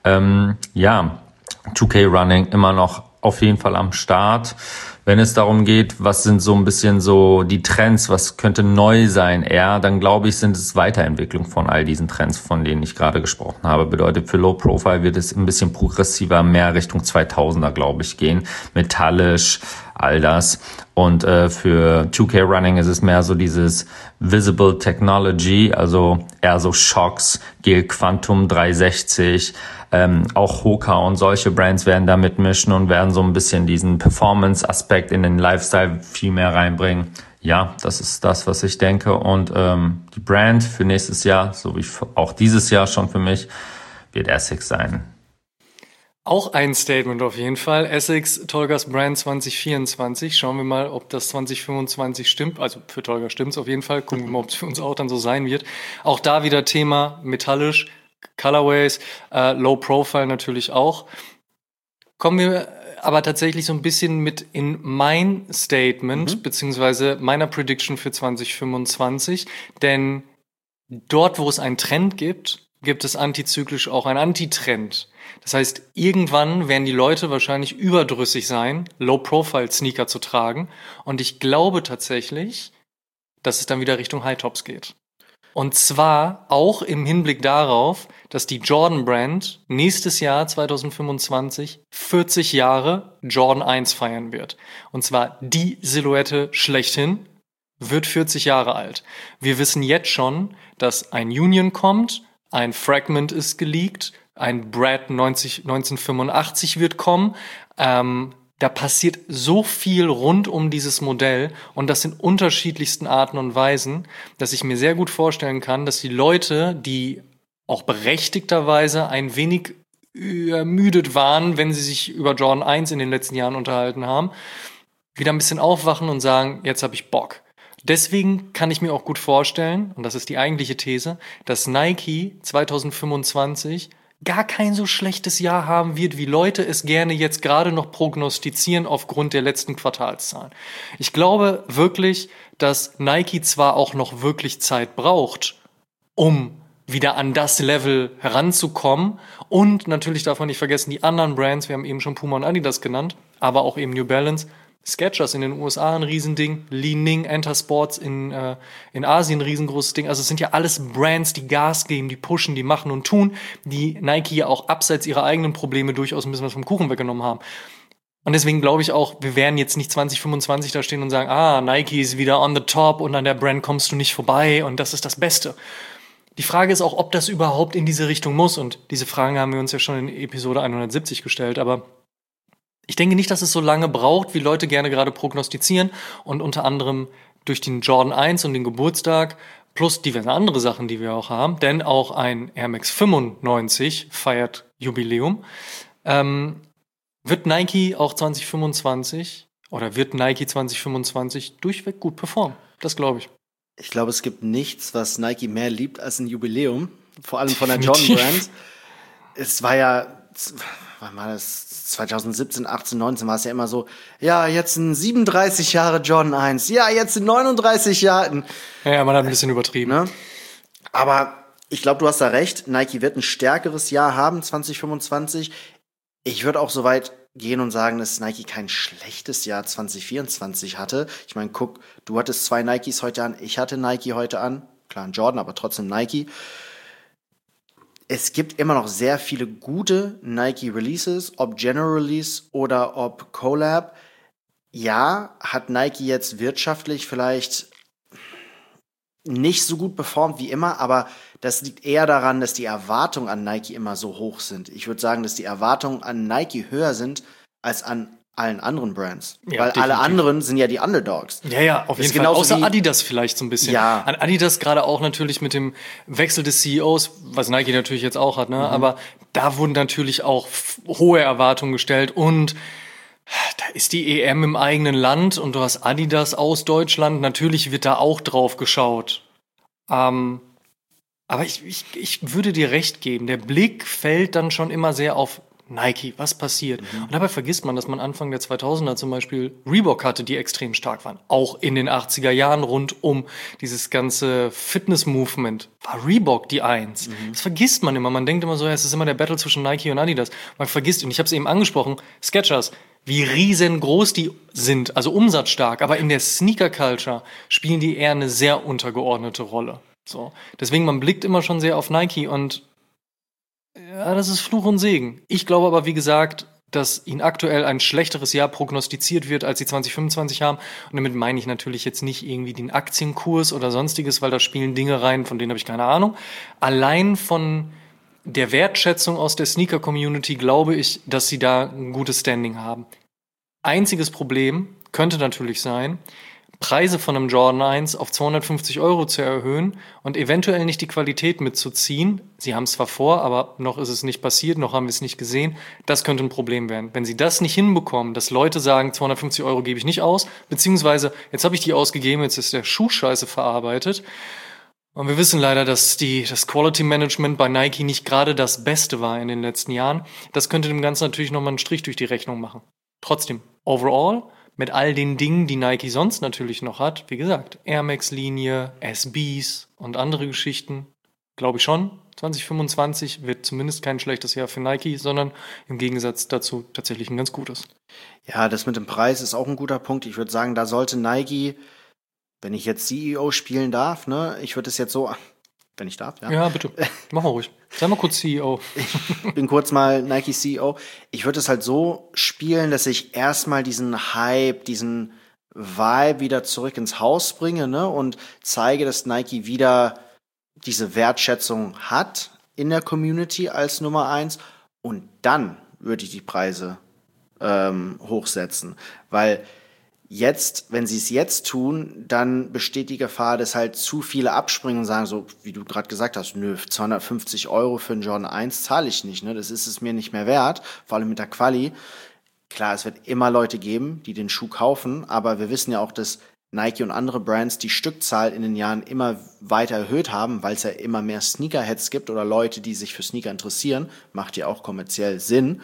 2K-Running immer noch auf jeden Fall am Start. Wenn es darum geht, was sind so ein bisschen so die Trends, was könnte neu sein eher, dann glaube ich, sind es Weiterentwicklung von all diesen Trends, von denen ich gerade gesprochen habe. Bedeutet, für Low Profile wird es ein bisschen progressiver, mehr Richtung 2000er, glaube ich, gehen. Metallisch, all das. Und für 2K Running ist es mehr so dieses Visible Technology, also eher so Shocks, Gel Quantum 360, auch Hoka und solche Brands werden da mitmischen und werden so ein bisschen diesen Performance-Aspekt in den Lifestyle viel mehr reinbringen. Ja, das ist das, was ich denke. Und die Brand für nächstes Jahr, so wie auch dieses Jahr schon für mich, wird Essex sein. Auch ein Statement auf jeden Fall. Essex, Tolgas Brand 2024. Schauen wir mal, ob das 2025 stimmt. Also für Tolga stimmt's auf jeden Fall. Gucken wir mal, ob es für uns auch dann so sein wird. Auch da wieder Thema metallisch, Colorways, Low Profile natürlich auch. Kommen wir aber tatsächlich so ein bisschen mit in mein Statement, beziehungsweise meiner Prediction für 2025. Denn dort, wo es einen Trend gibt, gibt es antizyklisch auch einen Antitrend. Das heißt, irgendwann werden die Leute wahrscheinlich überdrüssig sein, Low-Profile-Sneaker zu tragen. Und ich glaube tatsächlich, dass es dann wieder Richtung High-Tops geht. Und zwar auch im Hinblick darauf, dass die Jordan Brand nächstes Jahr 2025 40 Jahre Jordan 1 feiern wird. Und zwar die Silhouette schlechthin wird 40 Jahre alt. Wir wissen jetzt schon, dass ein Union kommt, ein Fragment ist geleakt, ein Brad 1985 wird kommen. Da passiert so viel rund um dieses Modell und das in unterschiedlichsten Arten und Weisen, dass ich mir sehr gut vorstellen kann, dass die Leute, die auch berechtigterweise ein wenig ermüdet waren, wenn sie sich über Jordan 1 in den letzten Jahren unterhalten haben, wieder ein bisschen aufwachen und sagen, jetzt habe ich Bock. Deswegen kann ich mir auch gut vorstellen, und das ist die eigentliche These, dass Nike 2025 gar kein so schlechtes Jahr haben wird, wie Leute es gerne jetzt gerade noch prognostizieren aufgrund der letzten Quartalszahlen. Ich glaube wirklich, dass Nike zwar auch noch wirklich Zeit braucht, um wieder an das Level heranzukommen und natürlich darf man nicht vergessen, die anderen Brands, wir haben eben schon Puma und Adidas genannt, aber auch eben New Balance, Skechers in den USA ein Riesending, Li Ning, Enter Sports in Asien ein riesengroßes Ding. Also es sind ja alles Brands, die Gas geben, die pushen, die machen und tun, die Nike ja auch abseits ihrer eigenen Probleme durchaus ein bisschen was vom Kuchen weggenommen haben. Und deswegen glaube ich auch, wir werden jetzt nicht 2025 da stehen und sagen, Nike ist wieder on the top und an der Brand kommst du nicht vorbei und das ist das Beste. Die Frage ist auch, ob das überhaupt in diese Richtung muss. Und diese Fragen haben wir uns ja schon in Episode 170 gestellt, aber ich denke nicht, dass es so lange braucht, wie Leute gerne gerade prognostizieren und unter anderem durch den Jordan 1 und den Geburtstag plus diverse andere Sachen, die wir auch haben, denn auch ein Air Max 95 feiert Jubiläum, wird Nike auch 2025 oder wird Nike 2025 durchweg gut performen. Das glaube ich. Ich glaube, es gibt nichts, was Nike mehr liebt als ein Jubiläum, vor allem von der Definitiv. Jordan Brand. Es war ja, wann war das? 2017, 18, 19 war es ja immer so, ja, jetzt sind 37 Jahre Jordan 1, ja, jetzt sind 39 Jahre. Ja, man hat ein bisschen übertrieben. Ne? Aber ich glaube, du hast da recht, Nike wird ein stärkeres Jahr haben, 2025. Ich würde auch so weit gehen und sagen, dass Nike kein schlechtes Jahr 2024 hatte. Ich meine, guck, du hattest 2 Nikes heute an, ich hatte Nike heute an. Klar, ein Jordan, aber trotzdem Nike. es gibt immer noch sehr viele gute Nike-Releases, ob General Release oder ob Collab. Ja, hat Nike jetzt wirtschaftlich vielleicht nicht so gut performt wie immer, aber das liegt eher daran, dass die Erwartungen an Nike immer so hoch sind. Ich würde sagen, dass die Erwartungen an Nike höher sind als an allen anderen Brands. Ja, weil definitiv. alle anderen sind ja die Underdogs. Ja, auf jeden Fall. Außer Adidas vielleicht so ein bisschen. Ja. An Adidas gerade auch natürlich mit dem Wechsel des CEOs, was Nike natürlich jetzt auch hat, ne? Aber da wurden natürlich auch hohe Erwartungen gestellt und da ist die EM im eigenen Land und du hast Adidas aus Deutschland. Natürlich wird da auch drauf geschaut. Aber ich würde dir recht geben. Der Blick fällt dann schon immer sehr auf Nike, was passiert? Und dabei vergisst man, dass man Anfang der 2000er zum Beispiel Reebok hatte, die extrem stark waren. Auch in den 80er Jahren rund um dieses ganze Fitness-Movement war Reebok die Eins. Das vergisst man immer. Man denkt immer so, ja, es ist immer der Battle zwischen Nike und Adidas. Man vergisst, und ich habe es eben angesprochen, Skechers, wie riesengroß die sind, also umsatzstark. Aber in der Sneaker-Culture spielen die eher eine sehr untergeordnete Rolle. So. Deswegen, man blickt immer schon sehr auf Nike und ja, das ist Fluch und Segen. Ich glaube aber, wie gesagt, dass ihnen aktuell ein schlechteres Jahr prognostiziert wird, als sie 2025 haben. Und damit meine ich natürlich jetzt nicht irgendwie den Aktienkurs oder sonstiges, weil da spielen Dinge rein, von denen habe ich keine Ahnung. Allein von der Wertschätzung aus der Sneaker-Community glaube ich, dass sie da ein gutes Standing haben. Einziges Problem könnte natürlich sein, Preise von einem Jordan 1 auf 250 € zu erhöhen und eventuell nicht die Qualität mitzuziehen. Sie haben es zwar vor, aber noch ist es nicht passiert, noch haben wir es nicht gesehen. Das könnte ein Problem werden. Wenn sie das nicht hinbekommen, dass Leute sagen, 250 € gebe ich nicht aus, beziehungsweise jetzt habe ich die ausgegeben, jetzt ist der Schuh scheiße verarbeitet. Und wir wissen leider, dass das Quality Management bei Nike nicht gerade das Beste war in den letzten Jahren. Das könnte dem Ganzen natürlich nochmal einen Strich durch die Rechnung machen. Trotzdem, overall, mit all den Dingen, die Nike sonst natürlich noch hat, wie gesagt, Air Max-Linie, SBs und andere Geschichten, glaube ich schon, 2025 wird zumindest kein schlechtes Jahr für Nike, sondern im Gegensatz dazu tatsächlich ein ganz gutes. Ja, das mit dem Preis ist auch ein guter Punkt. Ich würde sagen, da sollte Nike, wenn ich jetzt CEO spielen darf, ne, ich würde es jetzt so, wenn ich darf, ja. Ja, bitte, mach mal ruhig. Sei mal kurz CEO. Ich bin kurz mal Nike CEO. Ich würde es halt so spielen, dass ich erstmal diesen Hype, diesen Vibe wieder zurück ins Haus bringe, ne, und zeige, dass Nike wieder diese Wertschätzung hat in der Community als Nummer 1 und dann würde ich die Preise hochsetzen, weil jetzt, wenn sie es jetzt tun, dann besteht die Gefahr, dass halt zu viele abspringen und sagen, so wie du gerade gesagt hast, nö, 250 € für einen Jordan 1 zahle ich nicht, ne? Das ist es mir nicht mehr wert, vor allem mit der Quali. Klar, es wird immer Leute geben, die den Schuh kaufen, aber wir wissen ja auch, dass Nike und andere Brands die Stückzahl in den Jahren immer weiter erhöht haben, weil es ja immer mehr Sneakerheads gibt oder Leute, die sich für Sneaker interessieren. Macht ja auch kommerziell Sinn.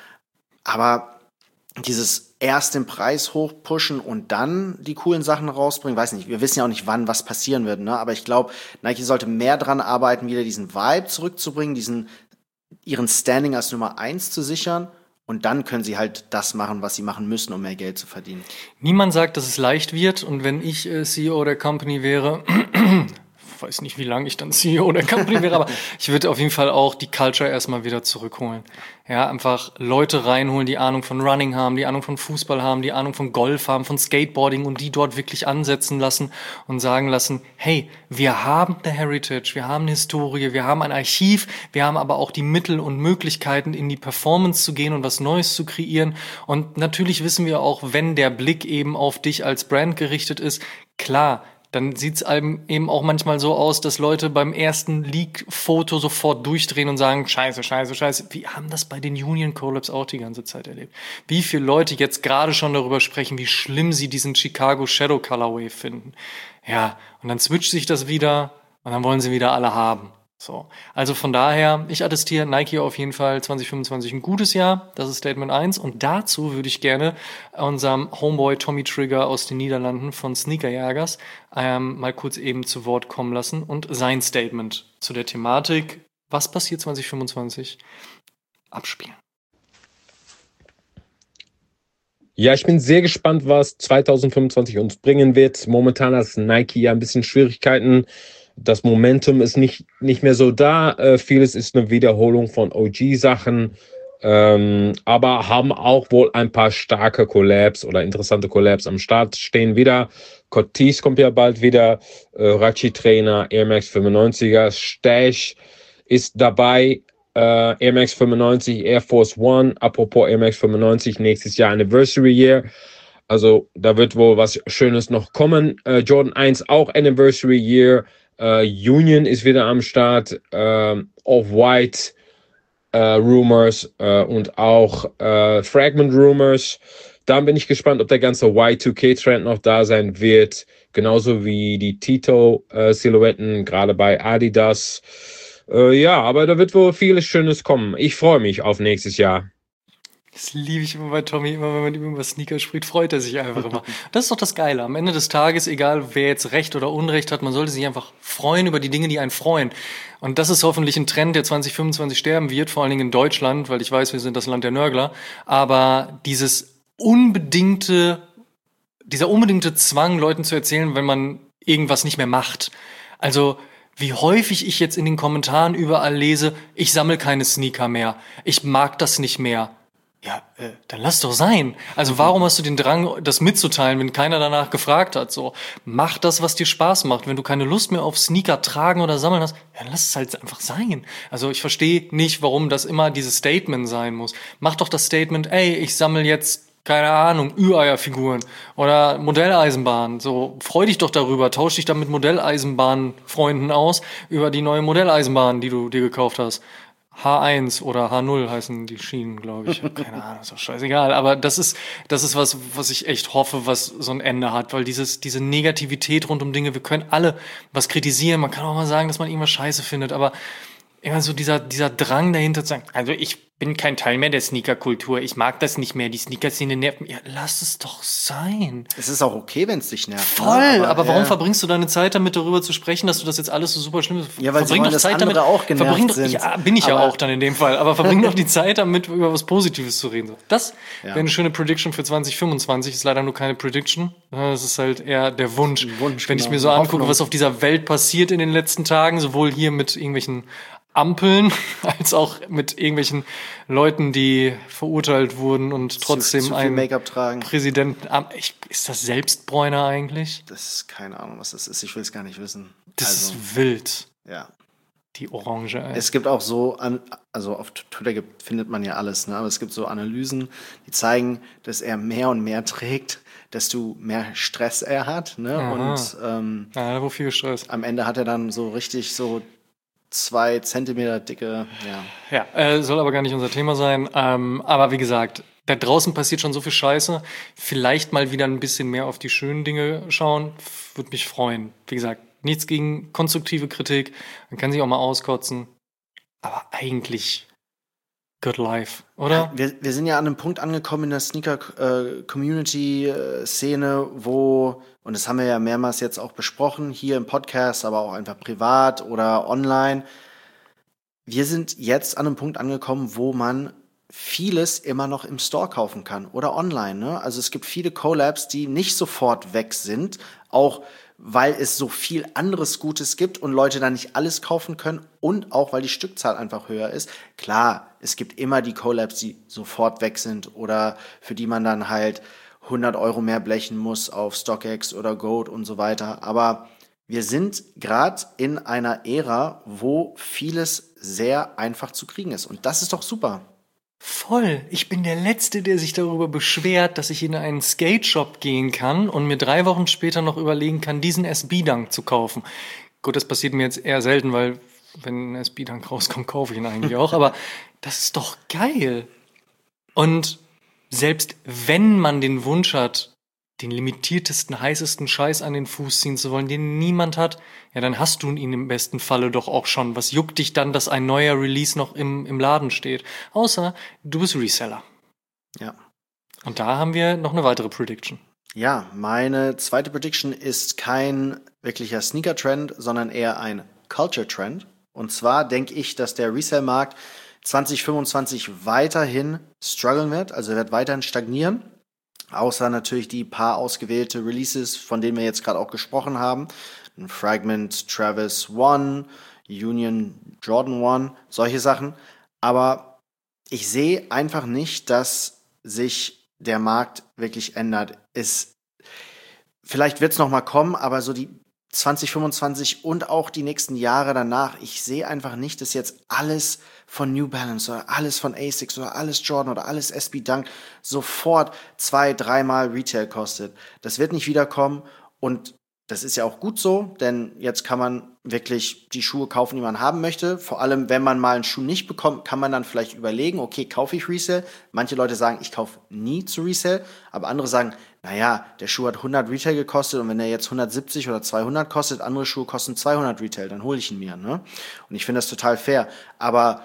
Aber dieses erst den Preis hochpushen und dann die coolen Sachen rausbringen, weiß nicht, wir wissen ja auch nicht, wann was passieren wird, ne? Aber ich glaube, Nike sollte mehr dran arbeiten, wieder diesen Vibe zurückzubringen, ihren Standing als Nummer 1 zu sichern und dann können sie halt das machen, was sie machen müssen, um mehr Geld zu verdienen. Niemand sagt, dass es leicht wird und wenn ich CEO der Company wäre, ich weiß nicht, wie lange ich dann CEO der Company wäre, aber ich würde auf jeden Fall auch die Culture erstmal wieder zurückholen. Ja, einfach Leute reinholen, die Ahnung von Running haben, die Ahnung von Fußball haben, die Ahnung von Golf haben, von Skateboarding und die dort wirklich ansetzen lassen und sagen lassen, hey, wir haben eine Heritage, wir haben eine Historie, wir haben ein Archiv, wir haben aber auch die Mittel und Möglichkeiten, in die Performance zu gehen und was Neues zu kreieren. Und natürlich wissen wir auch, wenn der Blick eben auf dich als Brand gerichtet ist, klar, dann sieht's eben auch manchmal so aus, dass Leute beim ersten Leak-Foto sofort durchdrehen und sagen, scheiße. Wir haben das bei den Union Collabs auch die ganze Zeit erlebt. Wie viele Leute jetzt gerade schon darüber sprechen, wie schlimm sie diesen Chicago Shadow Colorway finden. Ja, und dann switcht sich das wieder und dann wollen sie wieder alle haben. So. Also von daher, ich attestiere Nike auf jeden Fall 2025 ein gutes Jahr. Das ist Statement 1. Und dazu würde ich gerne unserem Homeboy Tommy Trigger aus den Niederlanden von Sneakerjägers mal kurz eben zu Wort kommen lassen und sein Statement zu der Thematik, was passiert 2025, abspielen. Ja, ich bin sehr gespannt, was 2025 uns bringen wird. Momentan hat Nike ja ein bisschen Schwierigkeiten, Das Momentum ist nicht mehr so da. Vieles ist eine Wiederholung von OG-Sachen. Aber haben auch wohl ein paar starke Collabs oder interessante Collabs am Start stehen wieder. Cortez kommt ja bald wieder, Rachi Trainer, Air Max 95er, Stash ist dabei, Air Max 95, Air Force One, apropos Air Max 95, nächstes Jahr Anniversary Year. Also da wird wohl was Schönes noch kommen. Jordan 1 auch Anniversary Year. Union ist wieder am Start. Off-White Rumors und auch Fragment Rumors. Dann bin ich gespannt, ob der ganze Y2K-Trend noch da sein wird. Genauso wie die Tito-Silhouetten, gerade bei Adidas. Ja, aber da wird wohl vieles Schönes kommen. Ich freue mich auf nächstes Jahr. Das liebe ich immer bei Tommy. Immer wenn man ihm über Sneaker spricht, freut er sich einfach immer. Das ist doch das Geile. Am Ende des Tages, egal wer jetzt Recht oder Unrecht hat, man sollte sich einfach freuen über die Dinge, die einen freuen. Und das ist hoffentlich ein Trend, der 2025 sterben wird, vor allen Dingen in Deutschland, weil ich weiß, wir sind das Land der Nörgler. Aber dieser unbedingte Zwang, Leuten zu erzählen, wenn man irgendwas nicht mehr macht. Also, wie häufig ich jetzt in den Kommentaren überall lese, ich sammle keine Sneaker mehr. Ich mag das nicht mehr. Ja, dann lass doch sein. Also warum hast du den Drang, das mitzuteilen, wenn keiner danach gefragt hat? So, mach das, was dir Spaß macht. Wenn du keine Lust mehr auf Sneaker tragen oder sammeln hast, dann lass es halt einfach sein. Also ich verstehe nicht, warum das immer dieses Statement sein muss. Mach doch das Statement, ey, ich sammle jetzt, keine Ahnung, Ü-Eier-Figuren oder Modelleisenbahnen. So, freu dich doch darüber. Tausch dich dann mit Modelleisenbahn-Freunden aus über die neue Modelleisenbahn, die du dir gekauft hast. H1 oder H0 heißen die Schienen, glaube ich. Keine Ahnung, ist doch scheißegal. Aber das ist was ich echt hoffe, was so ein Ende hat, weil diese Negativität rund um Dinge, wir können alle was kritisieren. Man kann auch mal sagen, dass man irgendwas scheiße findet, aber immer so dieser Drang dahinter zu sagen, also ich bin kein Teil mehr der Sneaker-Kultur, ich mag das nicht mehr, die Sneaker-Szene nervt mich. Ja, lass es doch sein. Es ist auch okay, wenn es dich nervt. Voll, aber warum verbringst du deine Zeit damit, darüber zu sprechen, dass du das jetzt alles so super schlimm ist? Ja, weil verbring doch Zeit damit, auch genervt sind. Ja, bin ich ja auch dann in dem Fall, aber verbring doch die Zeit damit, über was Positives zu reden. Das wäre eine schöne Prediction für 2025, ist leider nur keine Prediction. Das ist halt eher der Wunsch. Wenn ich mir so angucke, was auf dieser Welt passiert in den letzten Tagen, sowohl hier mit irgendwelchen Ampeln, als auch mit irgendwelchen Leuten, die verurteilt wurden und trotzdem ein Make-up tragen. Präsidenten. Ist das Selbstbräuner eigentlich? Das ist keine Ahnung, was das ist. Ich will es gar nicht wissen. Das ist wild. Ja. Die Orange. Ey. Es gibt auch so, also auf Twitter findet man ja alles, ne? Aber es gibt so Analysen, die zeigen, dass er mehr und mehr trägt, desto mehr Stress er hat, ne? Aha. Und wo viel Stress. Am Ende hat er dann so richtig so 2 Zentimeter dicke, ja. Ja, soll aber gar nicht unser Thema sein. Aber wie gesagt, da draußen passiert schon so viel Scheiße. Vielleicht mal wieder ein bisschen mehr auf die schönen Dinge schauen. Würde mich freuen. Wie gesagt, nichts gegen konstruktive Kritik. Man kann sich auch mal auskotzen. Aber eigentlich good life, oder? Wir sind ja an einem Punkt angekommen in der Sneaker-Community-Szene, wo, und das haben wir ja mehrmals jetzt auch besprochen, hier im Podcast, aber auch einfach privat oder online. Wir sind jetzt an einem Punkt angekommen, wo man vieles immer noch im Store kaufen kann oder online, ne? Also es gibt viele Collabs, die nicht sofort weg sind, auch weil es so viel anderes Gutes gibt und Leute dann nicht alles kaufen können und auch, weil die Stückzahl einfach höher ist. Klar, es gibt immer die Collabs, die sofort weg sind oder für die man dann halt 100 € mehr blechen muss auf StockX oder Goat und so weiter. Aber wir sind gerade in einer Ära, wo vieles sehr einfach zu kriegen ist und das ist doch super. Voll. Ich bin der Letzte, der sich darüber beschwert, dass ich in einen Skate-Shop gehen kann und mir 3 Wochen später noch überlegen kann, diesen SB-Dunk zu kaufen. Gut, das passiert mir jetzt eher selten, weil wenn ein SB-Dunk rauskommt, kaufe ich ihn eigentlich auch. Aber das ist doch geil. Und selbst wenn man den Wunsch hat, den limitiertesten, heißesten Scheiß an den Fuß ziehen zu wollen, den niemand hat, ja, dann hast du ihn im besten Falle doch auch schon. Was juckt dich dann, dass ein neuer Release noch im Laden steht? Außer du bist Reseller. Ja. Und da haben wir noch eine weitere Prediction. Ja, meine zweite Prediction ist kein wirklicher Sneaker-Trend, sondern eher ein Culture-Trend. Und zwar denke ich, dass der Resale-Markt 2025 weiterhin strugglen wird, also er wird weiterhin stagnieren. Außer natürlich die paar ausgewählte Releases, von denen wir jetzt gerade auch gesprochen haben. ein Fragment Travis One, Union Jordan One, solche Sachen. Aber ich sehe einfach nicht, dass sich der Markt wirklich ändert. Vielleicht wird es noch mal kommen, aber so die 2025 und auch die nächsten Jahre danach, ich sehe einfach nicht, dass jetzt alles von New Balance oder alles von Asics oder alles Jordan oder alles SB Dunk sofort 2-3 Mal Retail kostet. Das wird nicht wiederkommen und das ist ja auch gut so, denn jetzt kann man wirklich die Schuhe kaufen, die man haben möchte. Vor allem, wenn man mal einen Schuh nicht bekommt, kann man dann vielleicht überlegen, okay, kaufe ich Resale? Manche Leute sagen, ich kaufe nie zu Resale, aber andere sagen, naja, der Schuh hat 100 Retail gekostet und wenn er jetzt 170 oder 200 kostet, andere Schuhe kosten 200 Retail, dann hole ich ihn mir. Ne? Und ich finde das total fair. Aber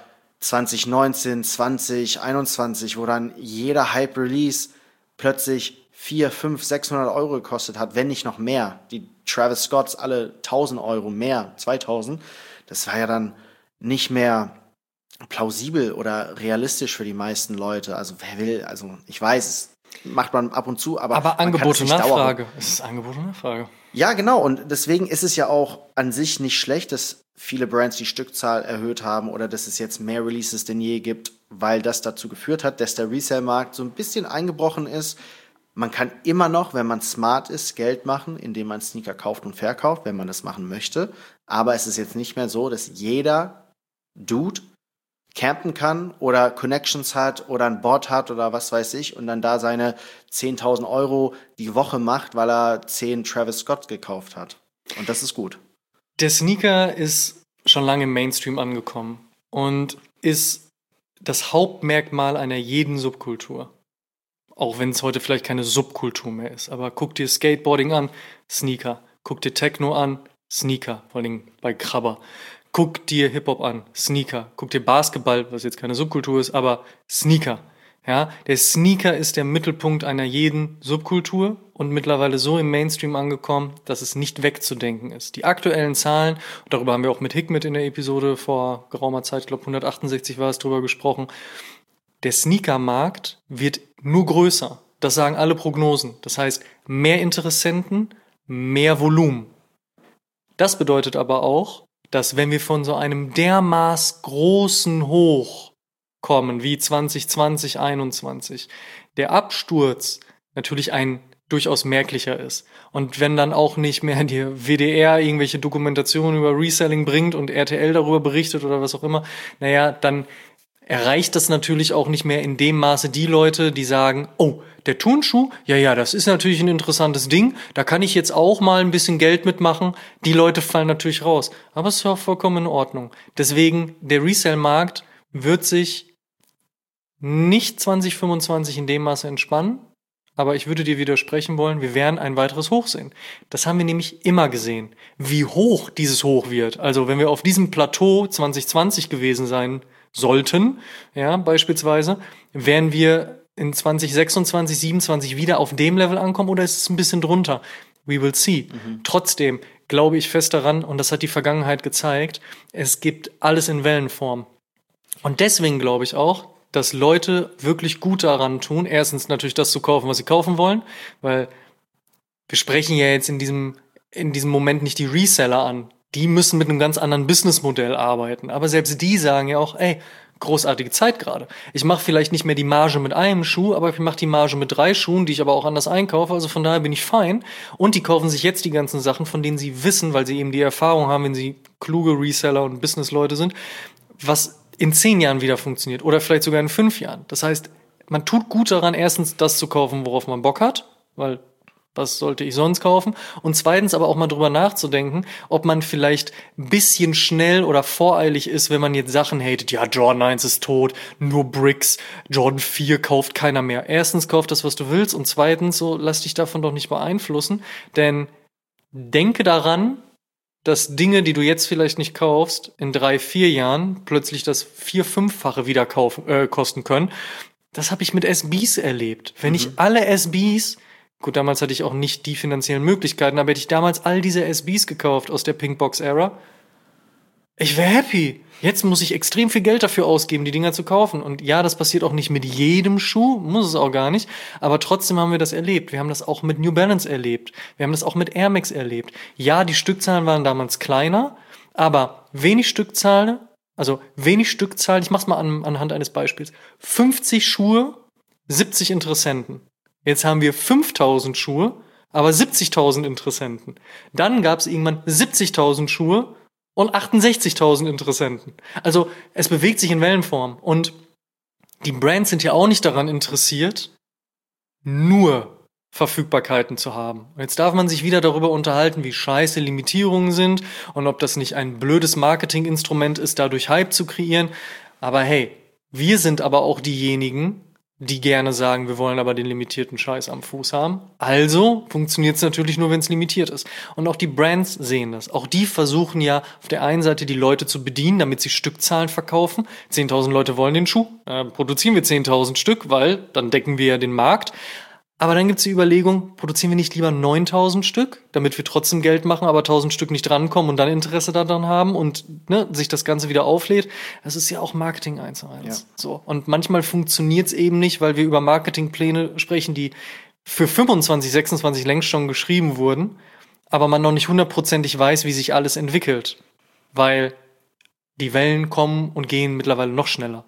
2019, 20, 21, wo dann jeder Hype-Release plötzlich 400, 500, 600 Euro gekostet hat, wenn nicht noch mehr. Die Travis Scotts alle 1000 Euro mehr, 2000. Das war ja dann nicht mehr plausibel oder realistisch für die meisten Leute. Also wer will, also ich weiß, es macht man ab und zu, aber Angebot und Nachfrage. Es ist Angebot und Nachfrage. Ja, genau. Und deswegen ist es ja auch an sich nicht schlecht, dass viele Brands die Stückzahl erhöht haben oder dass es jetzt mehr Releases denn je gibt, weil das dazu geführt hat, dass der Resale-Markt so ein bisschen eingebrochen ist. Man kann immer noch, wenn man smart ist, Geld machen, indem man Sneaker kauft und verkauft, wenn man das machen möchte. Aber es ist jetzt nicht mehr so, dass jeder Dude campen kann oder Connections hat oder ein Bot hat oder was weiß ich und dann da seine 10.000 Euro die Woche macht, weil er 10 Travis Scott gekauft hat. Und das ist gut. Der Sneaker ist schon lange im Mainstream angekommen und ist das Hauptmerkmal einer jeden Subkultur. Auch wenn es heute vielleicht keine Subkultur mehr ist. Aber guck dir Skateboarding an, Sneaker. Guck dir Techno an, Sneaker. Vor allem bei Krabber. Guck dir Hip-Hop an, Sneaker. Guck dir Basketball, was jetzt keine Subkultur ist, aber Sneaker. Ja, der Sneaker ist der Mittelpunkt einer jeden Subkultur und mittlerweile so im Mainstream angekommen, dass es nicht wegzudenken ist. Die aktuellen Zahlen, und darüber haben wir auch mit Hikmet in der Episode vor geraumer Zeit, ich glaube 168 war es, drüber gesprochen, der Sneakermarkt wird nur größer. Das sagen alle Prognosen. Das heißt, mehr Interessenten, mehr Volumen. Das bedeutet aber auch, dass wenn wir von so einem dermaßen großen Hoch kommen, wie 2020, 2021, der Absturz natürlich ein durchaus merklicher ist. Und wenn dann auch nicht mehr die WDR irgendwelche Dokumentationen über Reselling bringt und RTL darüber berichtet oder was auch immer, naja, dann erreicht das natürlich auch nicht mehr in dem Maße die Leute, die sagen, oh, der Turnschuh, ja, das ist natürlich ein interessantes Ding, da kann ich jetzt auch mal ein bisschen Geld mitmachen. Die Leute fallen natürlich raus. Aber es ist ja auch vollkommen in Ordnung. Deswegen, der Resale-Markt wird sich nicht 2025 in dem Maße entspannen, aber ich würde dir widersprechen wollen, wir werden ein weiteres Hoch sehen. Das haben wir nämlich immer gesehen. Wie hoch dieses Hoch wird, also wenn wir auf diesem Plateau 2020 gewesen sein sollten, ja, beispielsweise, werden wir in 2026, 27 wieder auf dem Level ankommen oder ist es ein bisschen drunter? We will see. Trotzdem glaube ich fest daran, und das hat die Vergangenheit gezeigt, es gibt alles in Wellenform. Und deswegen glaube ich auch, dass Leute wirklich gut daran tun, erstens natürlich das zu kaufen, was sie kaufen wollen, weil wir sprechen ja jetzt in diesem Moment nicht die Reseller an. Die müssen mit einem ganz anderen Businessmodell arbeiten. Aber selbst die sagen ja auch, ey, großartige Zeit gerade. Ich mache vielleicht nicht mehr die Marge mit einem Schuh, aber ich mache die Marge mit 3 Schuhen, die ich aber auch anders einkaufe. Also von daher bin ich fein. Und die kaufen sich jetzt die ganzen Sachen, von denen sie wissen, weil sie eben die Erfahrung haben, wenn sie kluge Reseller und Businessleute sind, was in 10 Jahren wieder funktioniert oder vielleicht sogar in 5 Jahren. Das heißt, man tut gut daran, erstens das zu kaufen, worauf man Bock hat, weil was sollte ich sonst kaufen? Und zweitens aber auch mal drüber nachzudenken, ob man vielleicht ein bisschen schnell oder voreilig ist, wenn man jetzt Sachen hatet. Ja, Jordan 1 ist tot, nur Bricks, Jordan 4 kauft keiner mehr. Erstens, kauf das, was du willst. Und zweitens, so lass dich davon doch nicht beeinflussen. Denn denke daran, dass Dinge, die du jetzt vielleicht nicht kaufst, in 3, 4 Jahren plötzlich das 4-, 5-fache wieder kosten können. Das habe ich mit SBs erlebt. Wenn ich alle SBs, gut, damals hatte ich auch nicht die finanziellen Möglichkeiten, aber hätte ich damals all diese SBs gekauft aus der Pinkbox-Ära, ich wäre happy. Jetzt muss ich extrem viel Geld dafür ausgeben, die Dinger zu kaufen. Und ja, das passiert auch nicht mit jedem Schuh, muss es auch gar nicht. Aber trotzdem haben wir das erlebt. Wir haben das auch mit New Balance erlebt. Wir haben das auch mit Air Max erlebt. Ja, die Stückzahlen waren damals kleiner, aber wenig Stückzahl, ich mach's mal anhand eines Beispiels. 50 Schuhe, 70 Interessenten. Jetzt haben wir 5000 Schuhe, aber 70.000 Interessenten. Dann gab's irgendwann 70.000 Schuhe und 68.000 Interessenten. Also es bewegt sich in Wellenform. Und die Brands sind ja auch nicht daran interessiert, nur Verfügbarkeiten zu haben. Und jetzt darf man sich wieder darüber unterhalten, wie scheiße Limitierungen sind und ob das nicht ein blödes Marketinginstrument ist, dadurch Hype zu kreieren. Aber hey, wir sind aber auch diejenigen, die gerne sagen, wir wollen aber den limitierten Scheiß am Fuß haben. Also funktioniert es natürlich nur, wenn es limitiert ist. Und auch die Brands sehen das. Auch die versuchen ja auf der einen Seite die Leute zu bedienen, damit sie Stückzahlen verkaufen. 10.000 Leute wollen den Schuh. Produzieren wir 10.000 Stück, weil dann decken wir ja den Markt. Aber dann gibt's die Überlegung, produzieren wir nicht lieber 9.000 Stück, damit wir trotzdem Geld machen, aber 1.000 Stück nicht drankommen und dann Interesse daran haben und sich das Ganze wieder auflädt. Das ist ja auch Marketing 1:1. Ja. So. Und manchmal funktioniert's eben nicht, weil wir über Marketingpläne sprechen, die für 25, 26 längst schon geschrieben wurden, aber man noch nicht 100%ig weiß, wie sich alles entwickelt. Weil die Wellen kommen und gehen mittlerweile noch schneller.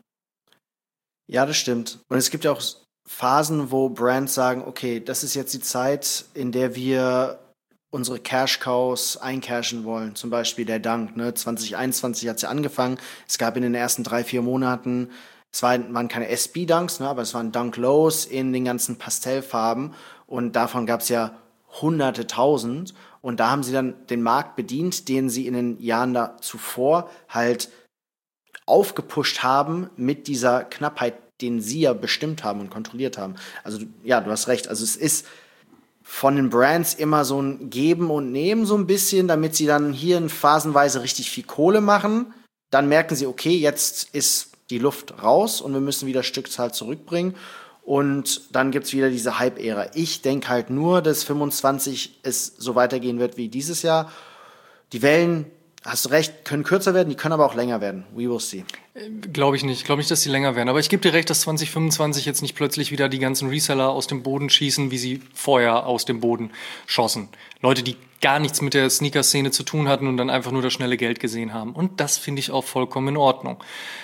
Ja, das stimmt. Und es gibt ja auch Phasen, wo Brands sagen, okay, das ist jetzt die Zeit, in der wir unsere Cash-Cows eincashen wollen. Zum Beispiel der Dunk. 2021 hat es ja angefangen. Es gab in den ersten 3-4 Monaten, waren keine SB-Dunks, aber es waren Dunk-Lows in den ganzen Pastellfarben. Und davon gab es ja hunderte, tausend. Und da haben sie dann den Markt bedient, den sie in den Jahren da zuvor halt aufgepusht haben mit dieser Knappheit, den sie ja bestimmt haben und kontrolliert haben. Also ja, du hast recht. Also es ist von den Brands immer so ein Geben und Nehmen so ein bisschen, damit sie dann hier phasenweise richtig viel Kohle machen. Dann merken sie, okay, jetzt ist die Luft raus und wir müssen wieder Stückzahl zurückbringen. Und dann gibt's wieder diese Hype-Ära. Ich denke halt nur, dass 25 es so weitergehen wird wie dieses Jahr. Die Wellen, hast du recht, können kürzer werden, die können aber auch länger werden. We will see. Glaube ich nicht, dass die länger werden. Aber ich gebe dir recht, dass 2025 jetzt nicht plötzlich wieder die ganzen Reseller aus dem Boden schießen, wie sie vorher aus dem Boden schossen. Leute, die gar nichts mit der Sneaker-Szene zu tun hatten und dann einfach nur das schnelle Geld gesehen haben. Und das finde ich auch vollkommen in Ordnung.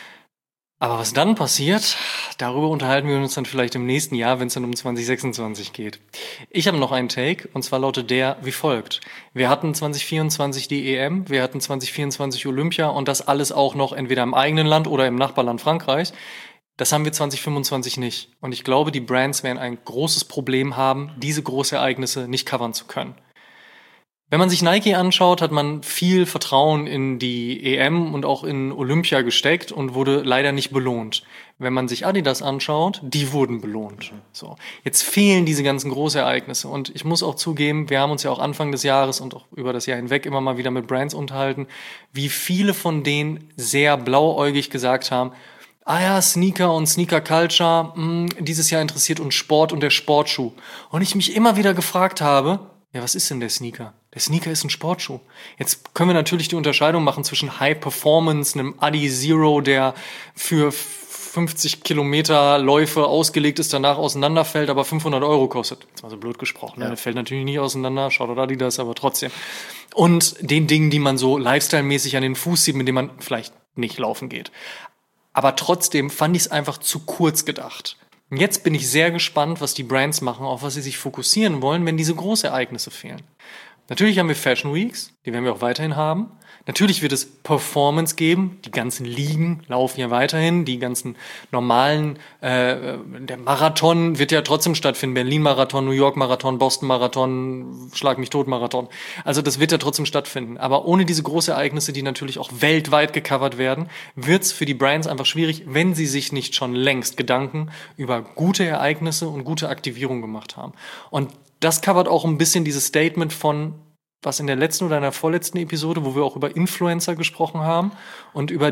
Aber was dann passiert, darüber unterhalten wir uns dann vielleicht im nächsten Jahr, wenn es dann um 2026 geht. Ich habe noch einen Take, und zwar lautet der wie folgt. Wir hatten 2024 die EM, wir hatten 2024 Olympia und das alles auch noch entweder im eigenen Land oder im Nachbarland Frankreich. Das haben wir 2025 nicht. Und ich glaube, die Brands werden ein großes Problem haben, diese Großereignisse nicht covern zu können. Wenn man sich Nike anschaut, hat man viel Vertrauen in die EM und auch in Olympia gesteckt und wurde leider nicht belohnt. Wenn man sich Adidas anschaut, die wurden belohnt. So. Jetzt fehlen diese ganzen Großereignisse. Und ich muss auch zugeben, wir haben uns ja auch Anfang des Jahres und auch über das Jahr hinweg immer mal wieder mit Brands unterhalten, wie viele von denen sehr blauäugig gesagt haben, Sneaker und Sneaker Culture, dieses Jahr interessiert uns Sport und der Sportschuh. Und ich mich immer wieder gefragt habe, ja, was ist denn der Sneaker? Der Sneaker ist ein Sportschuh. Jetzt können wir natürlich die Unterscheidung machen zwischen High Performance, einem Adi Zero, der für 50 Kilometer Läufe ausgelegt ist, danach auseinanderfällt, aber 500 € kostet. Jetzt mal so blöd gesprochen. Ja. Der fällt natürlich nie auseinander, schaut Adidas, aber trotzdem. Und den Dingen, die man so lifestyle-mäßig an den Fuß sieht, mit denen man vielleicht nicht laufen geht. Aber trotzdem fand ich es einfach zu kurz gedacht. Und jetzt bin ich sehr gespannt, was die Brands machen, auf was sie sich fokussieren wollen, wenn diese Großereignisse fehlen. Natürlich haben wir Fashion Weeks, die werden wir auch weiterhin haben. Natürlich wird es Performance geben, die ganzen Ligen laufen ja weiterhin, die ganzen normalen, der Marathon wird ja trotzdem stattfinden, Berlin-Marathon, New York-Marathon, Boston-Marathon, Schlag-mich-tot-Marathon. Also das wird ja trotzdem stattfinden. Aber ohne diese Großereignisse, die natürlich auch weltweit gecovert werden, wird's für die Brands einfach schwierig, wenn sie sich nicht schon längst Gedanken über gute Ereignisse und gute Aktivierung gemacht haben. Und das covert auch ein bisschen dieses Statement von, was in der letzten oder in der vorletzten Episode, wo wir auch über Influencer gesprochen haben und über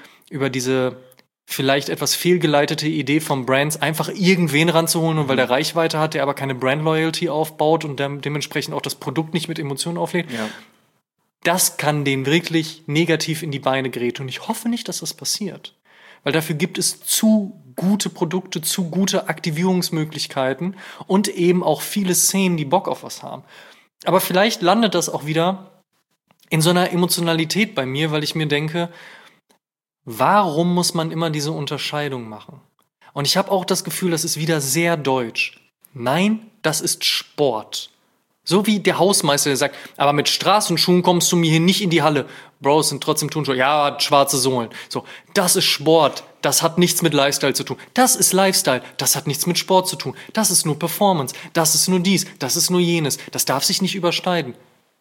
diese vielleicht etwas fehlgeleitete Idee von Brands, einfach irgendwen ranzuholen und weil der Reichweite hat, der aber keine Brand-Loyalty aufbaut und dementsprechend auch das Produkt nicht mit Emotionen auflädt. Ja. das kann denen wirklich negativ in die Beine gräten. Und ich hoffe nicht, dass das passiert. Weil dafür gibt es zu gute Produkte, zu gute Aktivierungsmöglichkeiten und eben auch viele Szenen, die Bock auf was haben. Aber vielleicht landet das auch wieder in so einer Emotionalität bei mir, weil ich mir denke, warum muss man immer diese Unterscheidung machen? Und ich habe auch das Gefühl, das ist wieder sehr deutsch. Nein, das ist Sport. So wie der Hausmeister, der sagt, aber mit Straßenschuhen kommst du mir hier nicht in die Halle. Bro, es sind trotzdem Turnschuhe. Ja, hat schwarze Sohlen. So, das ist Sport. Das hat nichts mit Lifestyle zu tun. Das ist Lifestyle. Das hat nichts mit Sport zu tun. Das ist nur Performance. Das ist nur dies. Das ist nur jenes. Das darf sich nicht überschneiden.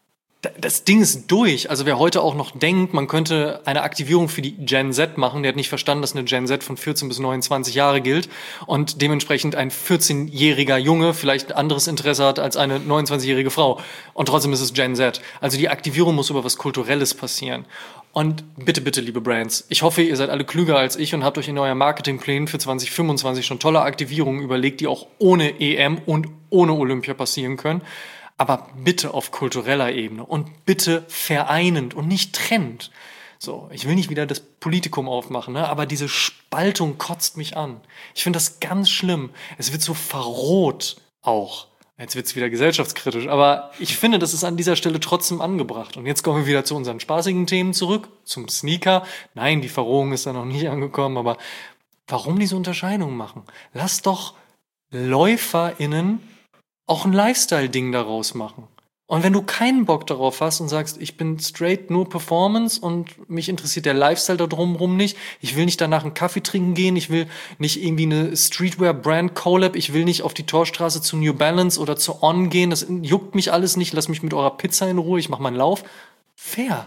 Das Ding ist durch. Also wer heute auch noch denkt, man könnte eine Aktivierung für die Gen Z machen, der hat nicht verstanden, dass eine Gen Z von 14 bis 29 Jahre gilt und dementsprechend ein 14-jähriger Junge vielleicht ein anderes Interesse hat als eine 29-jährige Frau. Und trotzdem ist es Gen Z. Also die Aktivierung muss über was Kulturelles passieren. Und bitte, bitte, liebe Brands, ich hoffe, ihr seid alle klüger als ich und habt euch in euren Marketingplänen für 2025 schon tolle Aktivierungen überlegt, die auch ohne EM und ohne Olympia passieren können. Aber bitte auf kultureller Ebene und bitte vereinend und nicht trennend. So, ich will nicht wieder das Politikum aufmachen, ne? Aber diese Spaltung kotzt mich an. Ich finde das ganz schlimm. Es wird so verroht auch. Jetzt wird's wieder gesellschaftskritisch, aber ich finde, das ist an dieser Stelle trotzdem angebracht. Und jetzt kommen wir wieder zu unseren spaßigen Themen zurück, zum Sneaker. Nein, die Verrohung ist da noch nicht angekommen, aber warum diese Unterscheidung machen? Lass doch LäuferInnen auch ein Lifestyle-Ding daraus machen. Und wenn du keinen Bock darauf hast und sagst, ich bin straight nur Performance und mich interessiert der Lifestyle da drumherum nicht, ich will nicht danach einen Kaffee trinken gehen, ich will nicht irgendwie eine Streetwear-Brand-Collab, ich will nicht auf die Torstraße zu New Balance oder zu On gehen, das juckt mich alles nicht, lass mich mit eurer Pizza in Ruhe, ich mach meinen Lauf. Fair.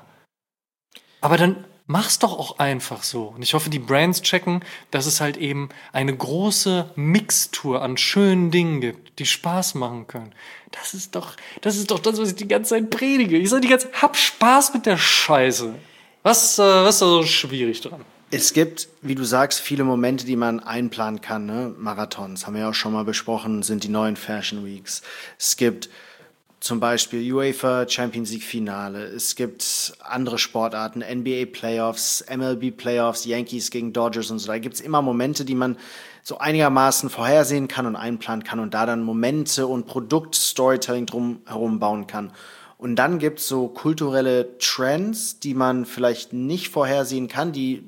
Aber dann mach's doch auch einfach so. Und ich hoffe, die Brands checken, dass es halt eben eine große Mixtur an schönen Dingen gibt, die Spaß machen können. Das ist doch das, was ich die ganze Zeit predige. Ich sage die ganze Zeit, hab Spaß mit der Scheiße. Was ist da so schwierig dran? Es gibt, wie du sagst, viele Momente, die man einplanen kann. Ne? Marathons, haben wir ja auch schon mal besprochen, sind die neuen Fashion Weeks. Es gibt zum Beispiel UEFA Champions League Finale. Es gibt andere Sportarten, NBA Playoffs, MLB Playoffs, Yankees gegen Dodgers und so. Da gibt's immer Momente, die man so einigermaßen vorhersehen kann und einplanen kann und da dann Momente und Produkt-Storytelling drumherum bauen kann. Und dann gibt's so kulturelle Trends, die man vielleicht nicht vorhersehen kann, die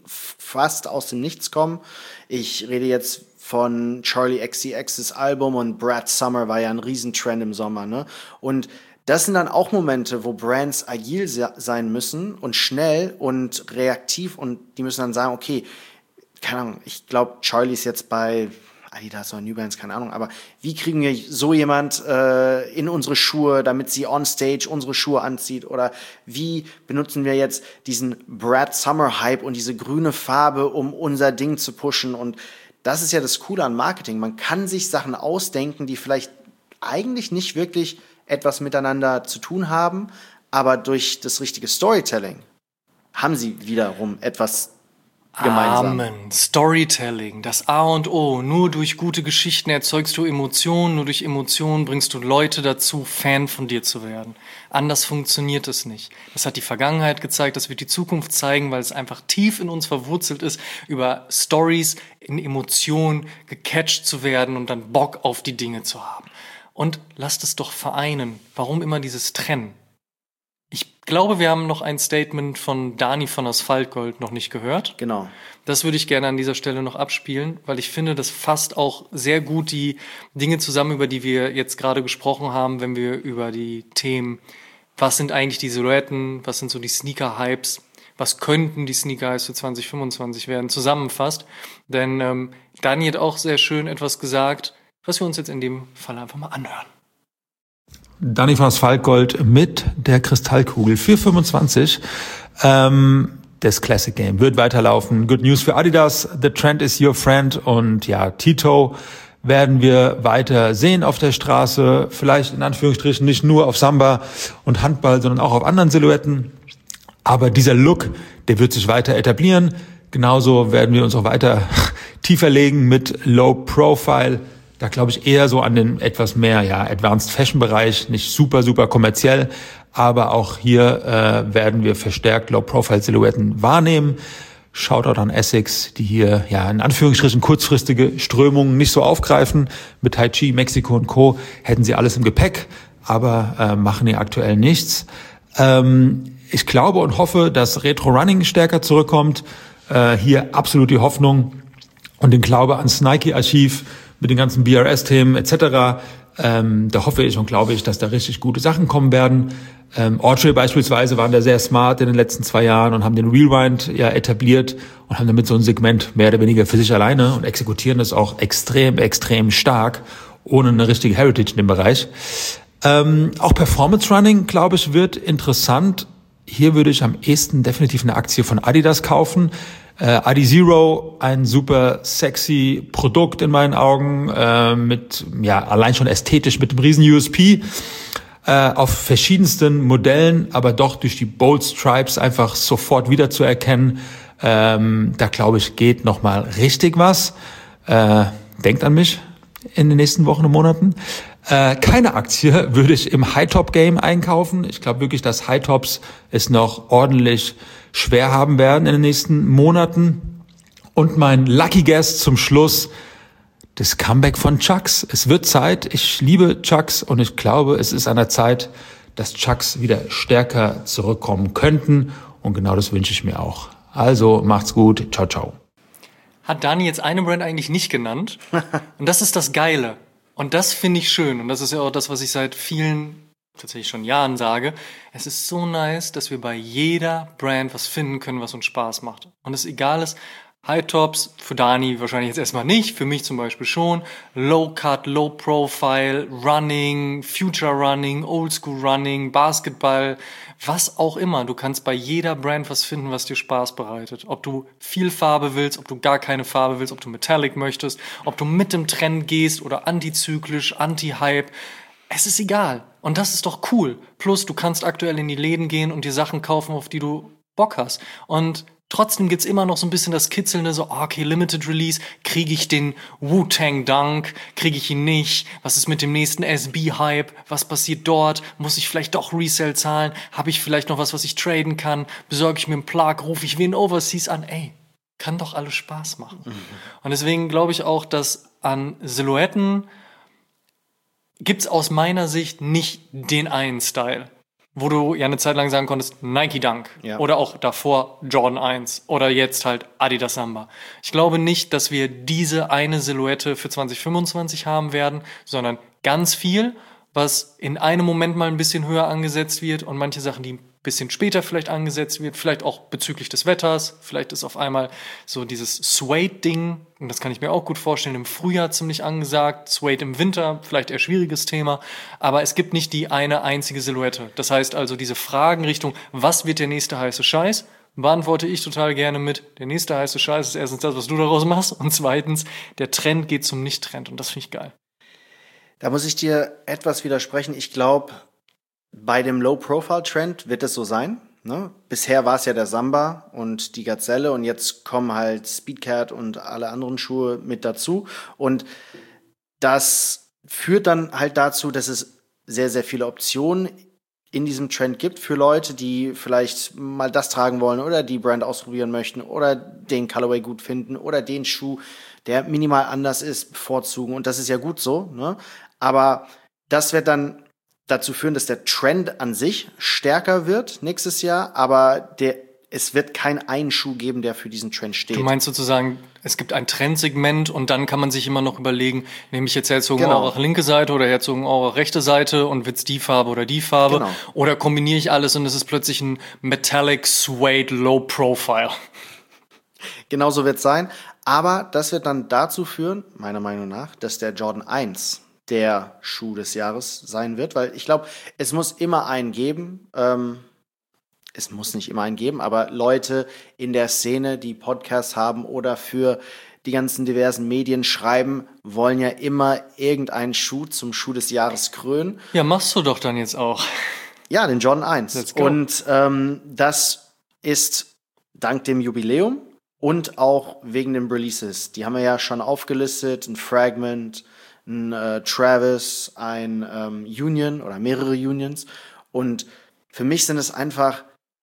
fast aus dem Nichts kommen. Ich rede jetzt von Charli XCX's Album und Brad Summer war ja ein Riesentrend im Sommer, ne? Und das sind dann auch Momente, wo Brands agil sein müssen und schnell und reaktiv und die müssen dann sagen, okay, keine Ahnung, ich glaube, Charli ist jetzt bei Adidas oder New Balance, keine Ahnung, aber wie kriegen wir so jemand in unsere Schuhe, damit sie on stage unsere Schuhe anzieht? Oder wie benutzen wir jetzt diesen Brad Summer Hype und diese grüne Farbe, um unser Ding zu pushen? Und das ist ja das Coole an Marketing. Man kann sich Sachen ausdenken, die vielleicht eigentlich nicht wirklich etwas miteinander zu tun haben, aber durch das richtige Storytelling haben sie wiederum etwas gemeinsam. Amen. Storytelling, das A und O. Nur durch gute Geschichten erzeugst du Emotionen, nur durch Emotionen bringst du Leute dazu, Fan von dir zu werden. Anders funktioniert es nicht. Das hat die Vergangenheit gezeigt, das wird die Zukunft zeigen, weil es einfach tief in uns verwurzelt ist, über Stories in Emotionen gecatcht zu werden und dann Bock auf die Dinge zu haben. Und lasst es doch vereinen. Warum immer dieses Trennen? Ich glaube, wir haben noch ein Statement von Dani von Asphaltgold noch nicht gehört. Genau. Das würde ich gerne an dieser Stelle noch abspielen, weil ich finde, das fasst auch sehr gut die Dinge zusammen, über die wir jetzt gerade gesprochen haben, wenn wir über die Themen, was sind eigentlich die Silhouetten, was sind so die Sneaker-Hypes, was könnten die Sneaker-Hypes für 2025 werden, zusammenfasst. Denn Dani hat auch sehr schön etwas gesagt, was wir uns jetzt in dem Fall einfach mal anhören. Dani von Asphaltgold mit der Kristallkugel für 25. Das Classic Game wird weiterlaufen. Good News für Adidas. The trend is your friend. Und ja, Tito werden wir weiter sehen auf der Straße. Vielleicht in Anführungsstrichen nicht nur auf Samba und Handball, sondern auch auf anderen Silhouetten. Aber dieser Look, der wird sich weiter etablieren. Genauso werden wir uns auch weiter tiefer legen mit Low Profile Da glaube ich eher so an den etwas mehr Advanced Fashion Bereich, nicht super kommerziell, aber auch hier werden wir verstärkt Low-Profile-Silhouetten wahrnehmen. Shoutout an Essex, die hier in Anführungsstrichen kurzfristige Strömungen nicht so aufgreifen. Mit Tai Chi, Mexiko und Co. hätten sie alles im Gepäck, aber machen hier aktuell nichts. Ich glaube und hoffe, dass Retro Running stärker zurückkommt. Hier absolut die Hoffnung und den Glaube ans Nike-Archiv mit den ganzen BRS-Themen etc. Da hoffe ich und glaube ich, dass da richtig gute Sachen kommen werden. Autry beispielsweise waren da sehr smart in den letzten 2 Jahren und haben den Rewind etabliert und haben damit so ein Segment mehr oder weniger für sich alleine und exekutieren das auch extrem stark, ohne eine richtige Heritage in dem Bereich. Auch Performance Running, glaube ich, wird interessant. Hier würde ich am ehesten definitiv eine Aktie von Adidas kaufen. Adizero, ein super sexy Produkt in meinen Augen, mit allein schon ästhetisch mit einem riesen USP. Auf verschiedensten Modellen, aber doch durch die Bold Stripes einfach sofort wiederzuerkennen. Da glaube ich, geht nochmal richtig was. Denkt an mich in den nächsten Wochen und Monaten. Keine Aktie würde ich im High-Top-Game einkaufen. Ich glaube wirklich, dass High-Tops es noch ordentlich schwer haben werden in den nächsten Monaten. Und mein Lucky Guess zum Schluss: das Comeback von Chucks. Es wird Zeit. Ich liebe Chucks und ich glaube, es ist an der Zeit, dass Chucks wieder stärker zurückkommen könnten. Und genau das wünsche ich mir auch. Also macht's gut. Ciao, ciao. Hat Dani jetzt eine Brand eigentlich nicht genannt? Und das ist das Geile. Und das finde ich schön. Und das ist ja auch das, was ich seit vielen, tatsächlich schon Jahren sage. Es ist so nice, dass wir bei jeder Brand was finden können, was uns Spaß macht. Und es egal ist, High Tops, für Dani wahrscheinlich jetzt erstmal nicht, für mich zum Beispiel schon. Low Cut, Low Profile, Running, Future Running, Old School Running, Basketball, was auch immer. Du kannst bei jeder Brand was finden, was dir Spaß bereitet. Ob du viel Farbe willst, ob du gar keine Farbe willst, ob du Metallic möchtest, ob du mit dem Trend gehst oder antizyklisch, anti-Hype. Es ist egal. Und das ist doch cool. Plus, du kannst aktuell in die Läden gehen und dir Sachen kaufen, auf die du Bock hast. Und trotzdem gibt's immer noch so ein bisschen das Kitzelnde, so, okay, Limited Release, kriege ich den Wu-Tang Dunk, kriege ich ihn nicht, was ist mit dem nächsten SB-Hype, was passiert dort, muss ich vielleicht doch Resell zahlen, habe ich vielleicht noch was ich traden kann, besorge ich mir einen Plug, rufe ich wen Overseas an, kann doch alles Spaß machen. Und deswegen glaube ich auch, dass an Silhouetten gibt's aus meiner Sicht nicht den einen Style. Wo du ja eine Zeit lang sagen konntest, Nike Dunk. Ja. Oder auch davor Jordan 1. Oder jetzt halt Adidas Samba. Ich glaube nicht, dass wir diese eine Silhouette für 2025 haben werden, sondern ganz viel, was in einem Moment mal ein bisschen höher angesetzt wird und manche Sachen, die ein bisschen später vielleicht angesetzt wird, vielleicht auch bezüglich des Wetters, vielleicht ist auf einmal so dieses Suede-Ding, und das kann ich mir auch gut vorstellen, im Frühjahr ziemlich angesagt, Suede im Winter, vielleicht eher schwieriges Thema, aber es gibt nicht die eine einzige Silhouette. Das heißt also, diese Fragen Richtung, was wird der nächste heiße Scheiß, beantworte ich total gerne mit, der nächste heiße Scheiß ist erstens das, was du daraus machst, und zweitens, der Trend geht zum Nicht-Trend, und das finde ich geil. Da muss ich dir etwas widersprechen. Ich glaube, bei dem Low-Profile-Trend wird es so sein. Ne? Bisher war es ja der Samba und die Gazelle und jetzt kommen halt Speedcat und alle anderen Schuhe mit dazu. Und das führt dann halt dazu, dass es sehr, sehr viele Optionen in diesem Trend gibt für Leute, die vielleicht mal das tragen wollen oder die Brand ausprobieren möchten oder den Colorway gut finden oder den Schuh, der minimal anders ist, bevorzugen. Und das ist ja gut so, ne? Aber das wird dann dazu führen, dass der Trend an sich stärker wird nächstes Jahr, aber es wird keinen einen Schuh geben, der für diesen Trend steht. Du meinst sozusagen, es gibt ein Trendsegment und dann kann man sich immer noch überlegen, nehme ich jetzt Herzogenaurach linke Seite oder Herzogenaurach rechte Seite und wird's die Farbe oder die Farbe? Genau. Oder kombiniere ich alles und es ist plötzlich ein Metallic Suede Low Profile? Genau so wird's sein. Aber das wird dann dazu führen, meiner Meinung nach, dass der Jordan 1 der Schuh des Jahres sein wird, weil ich glaube, es muss immer einen geben, es muss nicht immer einen geben, aber Leute in der Szene, die Podcasts haben oder für die ganzen diversen Medien schreiben, wollen ja immer irgendeinen Schuh zum Schuh des Jahres krönen. Ja, machst du doch dann jetzt auch. Ja, den Jordan 1. Und das ist dank dem Jubiläum und auch wegen den Releases. Die haben wir ja schon aufgelistet, ein Fragment, ein Travis, ein Union oder mehrere Unions. Und für mich sind es einfach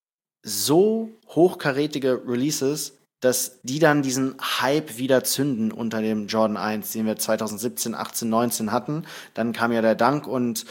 so hochkarätige Releases, dass die dann diesen Hype wieder zünden unter dem Jordan 1, den wir 2017, 18, 19 hatten. Dann kam ja der Dunk und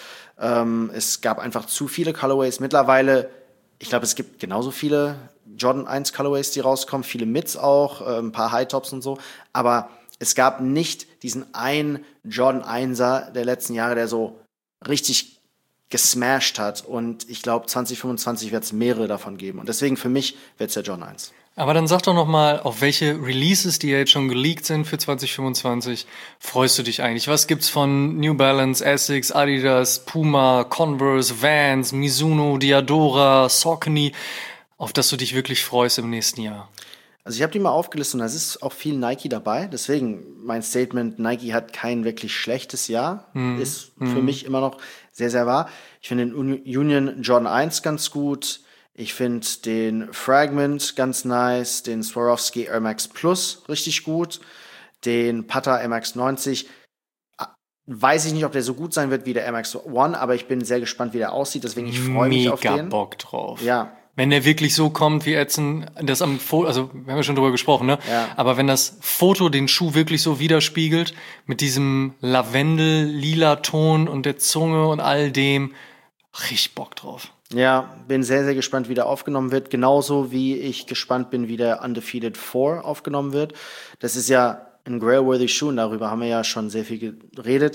es gab einfach zu viele Colorways. Mittlerweile, ich glaube, es gibt genauso viele Jordan 1 Colorways, die rauskommen, viele Mids auch, ein paar High Tops und so. Aber es gab nicht diesen einen Jordan 1er der letzten Jahre, der so richtig gesmashed hat. Und ich glaube, 2025 wird es mehrere davon geben. Und deswegen für mich wird es der Jordan 1. Aber dann sag doch noch mal, auf welche Releases, die ja jetzt schon geleakt sind für 2025, freust du dich eigentlich? Was gibt's von New Balance, Essex, Adidas, Puma, Converse, Vans, Mizuno, Diadora, Saucony, auf das du dich wirklich freust im nächsten Jahr? Also ich habe die mal aufgelistet und da ist auch viel Nike dabei. Deswegen mein Statement, Nike hat kein wirklich schlechtes Jahr. Ist für mich immer noch sehr, sehr wahr. Ich finde den Union Jordan 1 ganz gut. Ich finde den Fragment ganz nice. Den Swarovski Air Max Plus richtig gut. Den Pata Air Max 90. Weiß ich nicht, ob der so gut sein wird wie der Air Max One, aber ich bin sehr gespannt, wie der aussieht. Deswegen, ich freue mich auf den. Mega Bock drauf. Ja. Wenn der wirklich so kommt, wie Edson das am Foto, also wir haben ja schon drüber gesprochen, ne? Ja. Aber wenn das Foto den Schuh wirklich so widerspiegelt, mit diesem Lavendel-lila Ton und der Zunge und all dem, richtig Bock drauf. Ja, bin sehr, sehr gespannt, wie der aufgenommen wird. Genauso wie ich gespannt bin, wie der Undefeated 4 aufgenommen wird. Das ist ja ein Grail-worthy Schuh und darüber haben wir ja schon sehr viel geredet.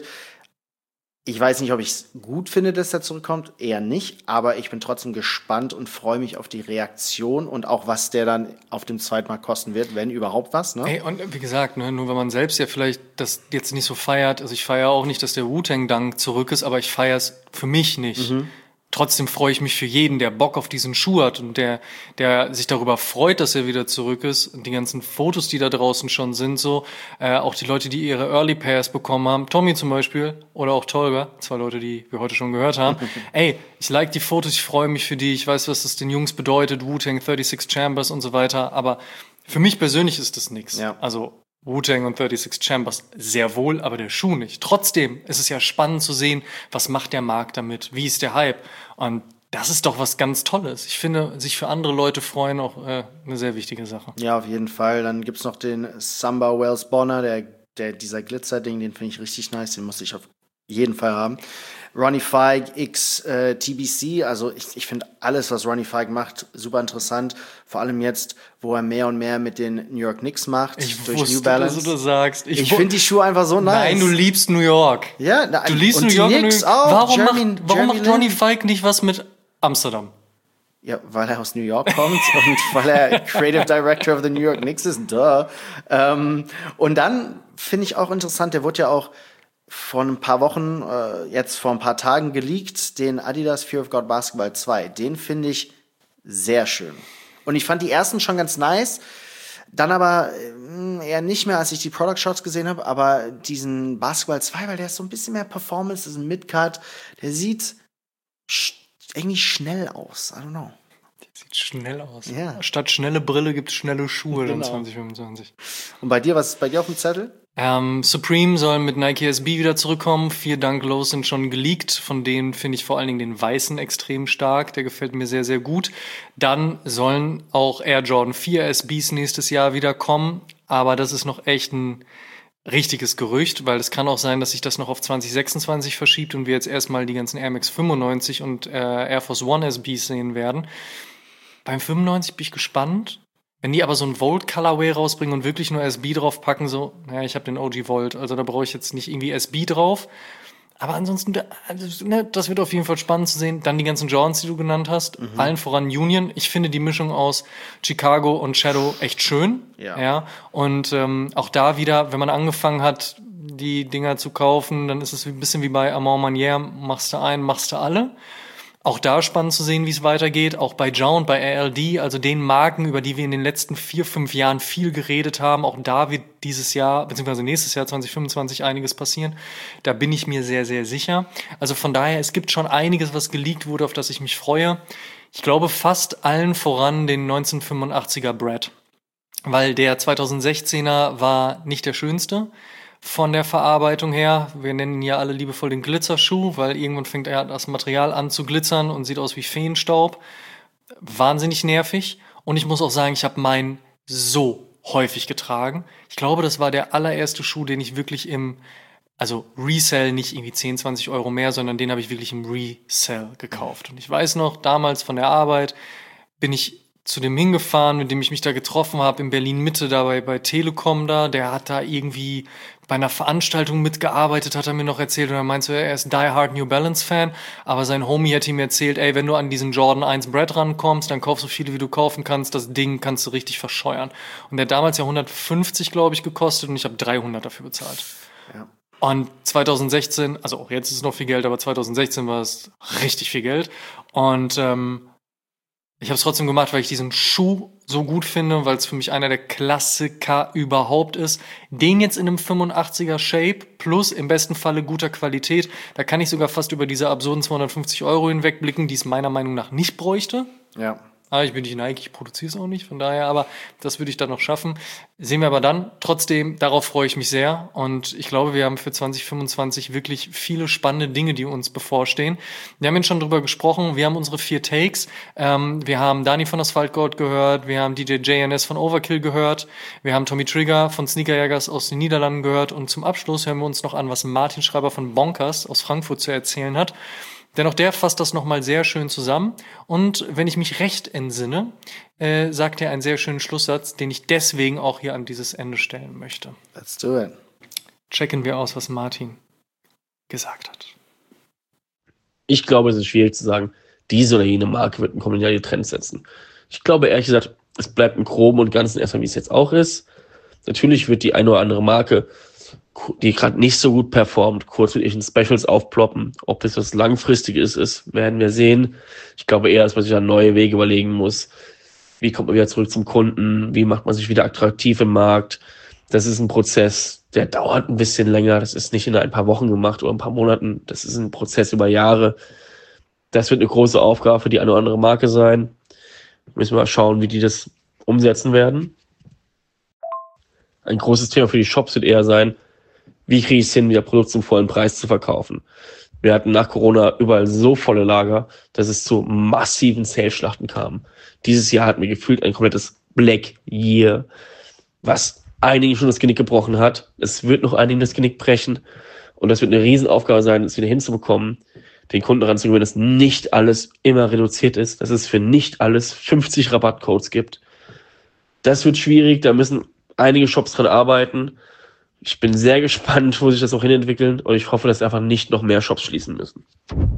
Ich weiß nicht, ob ich es gut finde, dass er zurückkommt. Eher nicht. Aber ich bin trotzdem gespannt und freue mich auf die Reaktion und auch, was der dann auf dem Zweitmarkt kosten wird, wenn überhaupt was. Ne? Ey, und wie gesagt, ne, nur wenn man selbst ja vielleicht das jetzt nicht so feiert, also ich feiere auch nicht, dass der Wu-Tang-Dunk zurück ist, aber ich feiere es für mich nicht. Trotzdem freue ich mich für jeden, der Bock auf diesen Schuh hat und der sich darüber freut, dass er wieder zurück ist. Und die ganzen Fotos, die da draußen schon sind, so auch die Leute, die ihre Early Pairs bekommen haben, Tommy zum Beispiel oder auch Tolga, 2 Leute, die wir heute schon gehört haben. Ey, ich like die Fotos, ich freue mich für die, ich weiß, was das den Jungs bedeutet, Wu-Tang, 36 Chambers und so weiter, aber für mich persönlich ist das nix. Ja. Also Wu-Tang und 36 Chambers sehr wohl, aber der Schuh nicht. Trotzdem ist es ja spannend zu sehen, was macht der Markt damit, wie ist der Hype. Und das ist doch was ganz Tolles. Ich finde, sich für andere Leute freuen, auch eine sehr wichtige Sache. Ja, auf jeden Fall. Dann gibt's noch den Samba Wells Bonner, dieser Glitzer-Ding, den finde ich richtig nice, den muss ich auf jeden Fall haben. Ronnie Feig X TBC, also ich finde alles, was Ronnie Feig macht, super interessant. Vor allem jetzt, wo er mehr und mehr mit den New York Knicks macht, durch New Balance. Dass du das sagst. Ich finde die Schuhe einfach so nice. Nein, du liebst New York. Ja, du liebst und New York. Die Knicks auch. Warum macht Lin? Ronnie Feig nicht was mit Amsterdam? Ja, weil er aus New York kommt und weil er Creative Director of the New York Knicks ist. Duh. Und dann finde ich auch interessant, der wurde ja auch vor ein paar Wochen, jetzt vor ein paar Tagen geleakt, den Adidas Fear of God Basketball 2. Den finde ich sehr schön. Und ich fand die ersten schon ganz nice, dann aber eher nicht mehr, als ich die Product Shots gesehen habe, aber diesen Basketball 2, weil der ist so ein bisschen mehr Performance, das ist ein Midcut, der sieht irgendwie schnell aus. I don't know. Sieht schnell aus. Ja. Statt schnelle Brille gibt es schnelle Schuhe dann Genau. 2025. Und bei dir, was ist bei dir auf dem Zettel? Supreme soll mit Nike SB wieder zurückkommen. 4 Dunk Lows sind schon geleakt. Von denen finde ich vor allen Dingen den weißen extrem stark. Der gefällt mir sehr, sehr gut. Dann sollen auch Air Jordan 4 SBs nächstes Jahr wieder kommen. Aber das ist noch echt ein richtiges Gerücht, weil es kann auch sein, dass sich das noch auf 2026 verschiebt und wir jetzt erstmal die ganzen Air Max 95 und Air Force One SBs sehen werden. Beim 95 bin ich gespannt. Wenn die aber so ein Volt Colorway rausbringen und wirklich nur SB draufpacken, so, naja, ich habe den OG Volt, also da brauche ich jetzt nicht irgendwie SB drauf. Aber ansonsten, das wird auf jeden Fall spannend zu sehen. Dann die ganzen Jordans, die du genannt hast, allen voran Union. Ich finde die Mischung aus Chicago und Shadow echt schön. Ja. Und auch da wieder, wenn man angefangen hat, die Dinger zu kaufen, dann ist es ein bisschen wie bei Amand Manière, machst du einen, machst du alle. Auch da spannend zu sehen, wie es weitergeht. Auch bei Ja und bei ALD, also den Marken, über die wir in den letzten 4-5 Jahren viel geredet haben. Auch da wird dieses Jahr, beziehungsweise nächstes Jahr 2025 einiges passieren. Da bin ich mir sehr, sehr sicher. Also von daher, es gibt schon einiges, was geleakt wurde, auf das ich mich freue. Ich glaube fast allen voran den 1985er Brad. Weil der 2016er war nicht der schönste. von der Verarbeitung her. Wir nennen ihn ja alle liebevoll den Glitzerschuh, weil irgendwann fängt das Material an zu glitzern und sieht aus wie Feenstaub. Wahnsinnig nervig. Und ich muss auch sagen, ich habe meinen so häufig getragen. Ich glaube, das war der allererste Schuh, den ich wirklich also Resell, nicht irgendwie 10, 20 Euro mehr, sondern den habe ich wirklich im Resell gekauft. Und ich weiß noch, damals von der Arbeit bin ich zu dem hingefahren, mit dem ich mich da getroffen habe, in Berlin-Mitte, da bei Telekom da. Der hat da irgendwie bei einer Veranstaltung mitgearbeitet, hat er mir noch erzählt. Und er meinte, er ist Die Hard New Balance Fan. Aber sein Homie hat ihm erzählt, ey, wenn du an diesen Jordan 1 Brad rankommst, dann kauf so viele, wie du kaufen kannst. Das Ding kannst du richtig verscheuern. Und der hat damals ja 150, glaube ich, gekostet und ich habe 300 dafür bezahlt. Ja. Und 2016, also auch jetzt ist es noch viel Geld, aber 2016 war es richtig viel Geld. Und ich habe es trotzdem gemacht, weil ich diesen Schuh so gut finde, weil es für mich einer der Klassiker überhaupt ist. Den jetzt in einem 85er Shape plus im besten Falle guter Qualität, da kann ich sogar fast über diese absurden 250 Euro hinwegblicken, die es meiner Meinung nach nicht bräuchte. Ja. Aber ich bin nicht Nike, ich produziere es auch nicht, von daher, aber das würde ich dann noch schaffen. Sehen wir aber dann. Trotzdem, darauf freue ich mich sehr und ich glaube, wir haben für 2025 wirklich viele spannende Dinge, die uns bevorstehen. Wir haben jetzt schon drüber gesprochen, wir haben unsere 4 Takes. Wir haben Dani von Asphaltgold gehört, wir haben DJ JNS von Overkill gehört, wir haben Tommy Trigger von Sneakerjägers aus den Niederlanden gehört und zum Abschluss hören wir uns noch an, was Martin Schreiber von Bonkers aus Frankfurt zu erzählen hat. Denn auch der fasst das nochmal sehr schön zusammen. Und wenn ich mich recht entsinne, sagt er einen sehr schönen Schlusssatz, den ich deswegen auch hier an dieses Ende stellen möchte. Let's do it. Checken wir aus, was Martin gesagt hat. Ich glaube, es ist schwierig zu sagen, diese oder jene Marke wird einen kombinierten Trend setzen. Ich glaube ehrlich gesagt, es bleibt im Groben und Ganzen erstmal, wie es jetzt auch ist. Natürlich wird die eine oder andere Marke, die gerade nicht so gut performt, kurz mit ihren Specials aufploppen. Ob das was Langfristiges ist, werden wir sehen. Ich glaube eher, dass man sich da neue Wege überlegen muss. Wie kommt man wieder zurück zum Kunden? Wie macht man sich wieder attraktiv im Markt? Das ist ein Prozess, der dauert ein bisschen länger. Das ist nicht in ein paar Wochen gemacht oder ein paar Monaten. Das ist ein Prozess über Jahre. Das wird eine große Aufgabe für die eine oder andere Marke sein. Müssen wir mal schauen, wie die das umsetzen werden. Ein großes Thema für die Shops wird eher sein, wie kriege ich es hin, wieder Produkte zum vollen Preis zu verkaufen? Wir hatten nach Corona überall so volle Lager, dass es zu massiven Sales-Schlachten kam. Dieses Jahr hatten wir gefühlt ein komplettes Black Year, was einigen schon das Genick gebrochen hat. Es wird noch einigen das Genick brechen. Und das wird eine Riesenaufgabe sein, es wieder hinzubekommen, den Kunden daran zu gewöhnen, dass nicht alles immer reduziert ist, dass es für nicht alles 50 Rabattcodes gibt. Das wird schwierig, da müssen einige Shops dran arbeiten. Ich bin sehr gespannt, wo sich das auch hinentwickelt und ich hoffe, dass einfach nicht noch mehr Shops schließen müssen.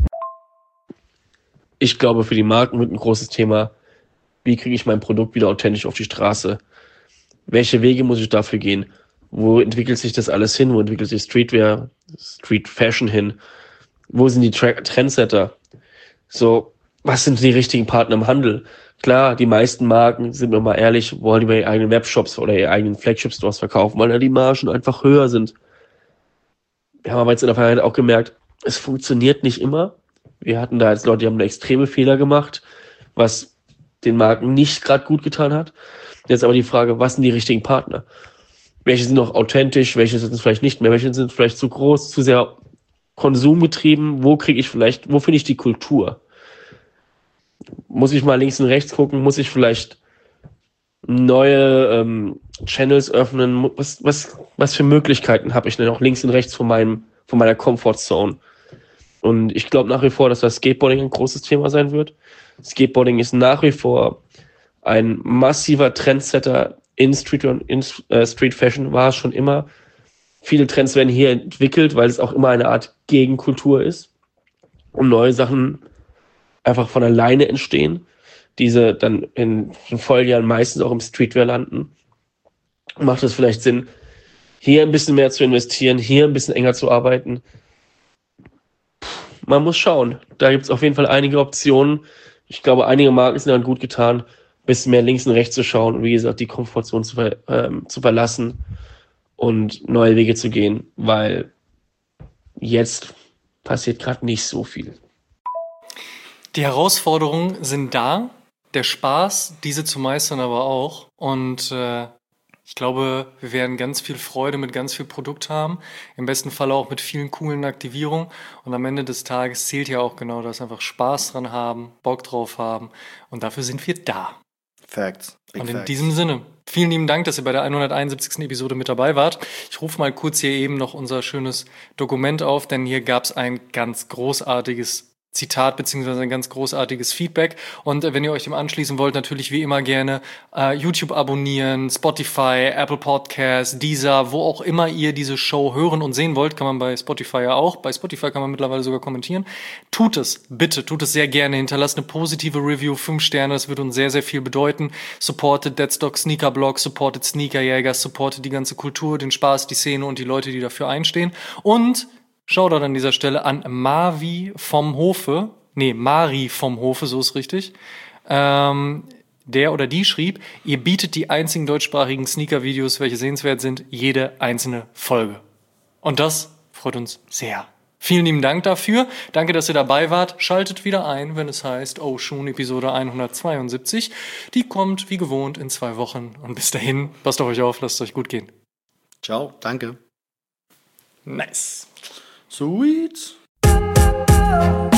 Ich glaube, für die Marken wird ein großes Thema, wie kriege ich mein Produkt wieder authentisch auf die Straße? Welche Wege muss ich dafür gehen? Wo entwickelt sich das alles hin? Wo entwickelt sich Streetwear, Street Fashion hin? Wo sind die Trendsetter? So, was sind die richtigen Partner im Handel? Klar, die meisten Marken, sind wir mal ehrlich, wollen über ihre eigenen Webshops oder ihre eigenen Flagship-Stores verkaufen, weil da die Margen einfach höher sind. Wir haben aber jetzt in der Vergangenheit auch gemerkt, es funktioniert nicht immer. Wir hatten da jetzt Leute, die haben da extreme Fehler gemacht, was den Marken nicht gerade gut getan hat. Jetzt aber die Frage, was sind die richtigen Partner? Welche sind noch authentisch, welche sind es vielleicht nicht mehr, welche sind vielleicht zu groß, zu sehr konsumgetrieben, wo finde ich die Kultur? Muss ich mal links und rechts gucken? Muss ich vielleicht neue Channels öffnen? Was für Möglichkeiten habe ich denn auch links und rechts von meiner Comfortzone? Und ich glaube nach wie vor, dass das Skateboarding ein großes Thema sein wird. Skateboarding ist nach wie vor ein massiver Trendsetter in Street Fashion, war es schon immer. Viele Trends werden hier entwickelt, weil es auch immer eine Art Gegenkultur ist und neue Sachen einfach von alleine entstehen, diese dann in den Folgejahren meistens auch im Streetwear landen. Macht es vielleicht Sinn, hier ein bisschen mehr zu investieren, hier ein bisschen enger zu arbeiten? Man muss schauen. Da gibt es auf jeden Fall einige Optionen. Ich glaube, einige Marken sind dann gut getan, ein bisschen mehr links und rechts zu schauen und wie gesagt, die Komfortzone zu verlassen und neue Wege zu gehen, weil jetzt passiert gerade nicht so viel. Die Herausforderungen sind da, der Spaß, diese zu meistern aber auch. Und Ich glaube, wir werden ganz viel Freude mit ganz viel Produkt haben. Im besten Fall auch mit vielen coolen Aktivierungen. Und am Ende des Tages zählt ja auch genau das. Einfach Spaß dran haben, Bock drauf haben. Und dafür sind wir da. Facts. Und in diesem Sinne, vielen lieben Dank, dass ihr bei der 171. Episode mit dabei wart. Ich rufe mal kurz hier eben noch unser schönes Dokument auf, denn hier gab es ein ganz großartiges Zitat beziehungsweise ein ganz großartiges Feedback. Und wenn ihr euch dem anschließen wollt, natürlich wie immer gerne YouTube abonnieren, Spotify, Apple Podcasts, Deezer, wo auch immer ihr diese Show hören und sehen wollt, kann man bei Spotify ja auch. Bei Spotify kann man mittlerweile sogar kommentieren. Tut es, bitte, tut es sehr gerne. Hinterlasst eine positive Review, 5 Sterne, das würde uns sehr, sehr viel bedeuten. Supportet Deadstock Sneaker Blog, supportet Sneakerjäger, supportet die ganze Kultur, den Spaß, die Szene und die Leute, die dafür einstehen. Und Shoutout an dieser Stelle an Mari vom Hofe, so ist richtig. Der oder die schrieb, ihr bietet die einzigen deutschsprachigen Sneaker-Videos, welche sehenswert sind, jede einzelne Folge. Und das freut uns sehr. Vielen lieben Dank dafür. Danke, dass ihr dabei wart. Schaltet wieder ein, wenn es heißt Oshun Episode 172. Die kommt wie gewohnt in 2 Wochen. Und bis dahin, passt auf euch auf, lasst es euch gut gehen. Ciao, danke. Nice. Sweet.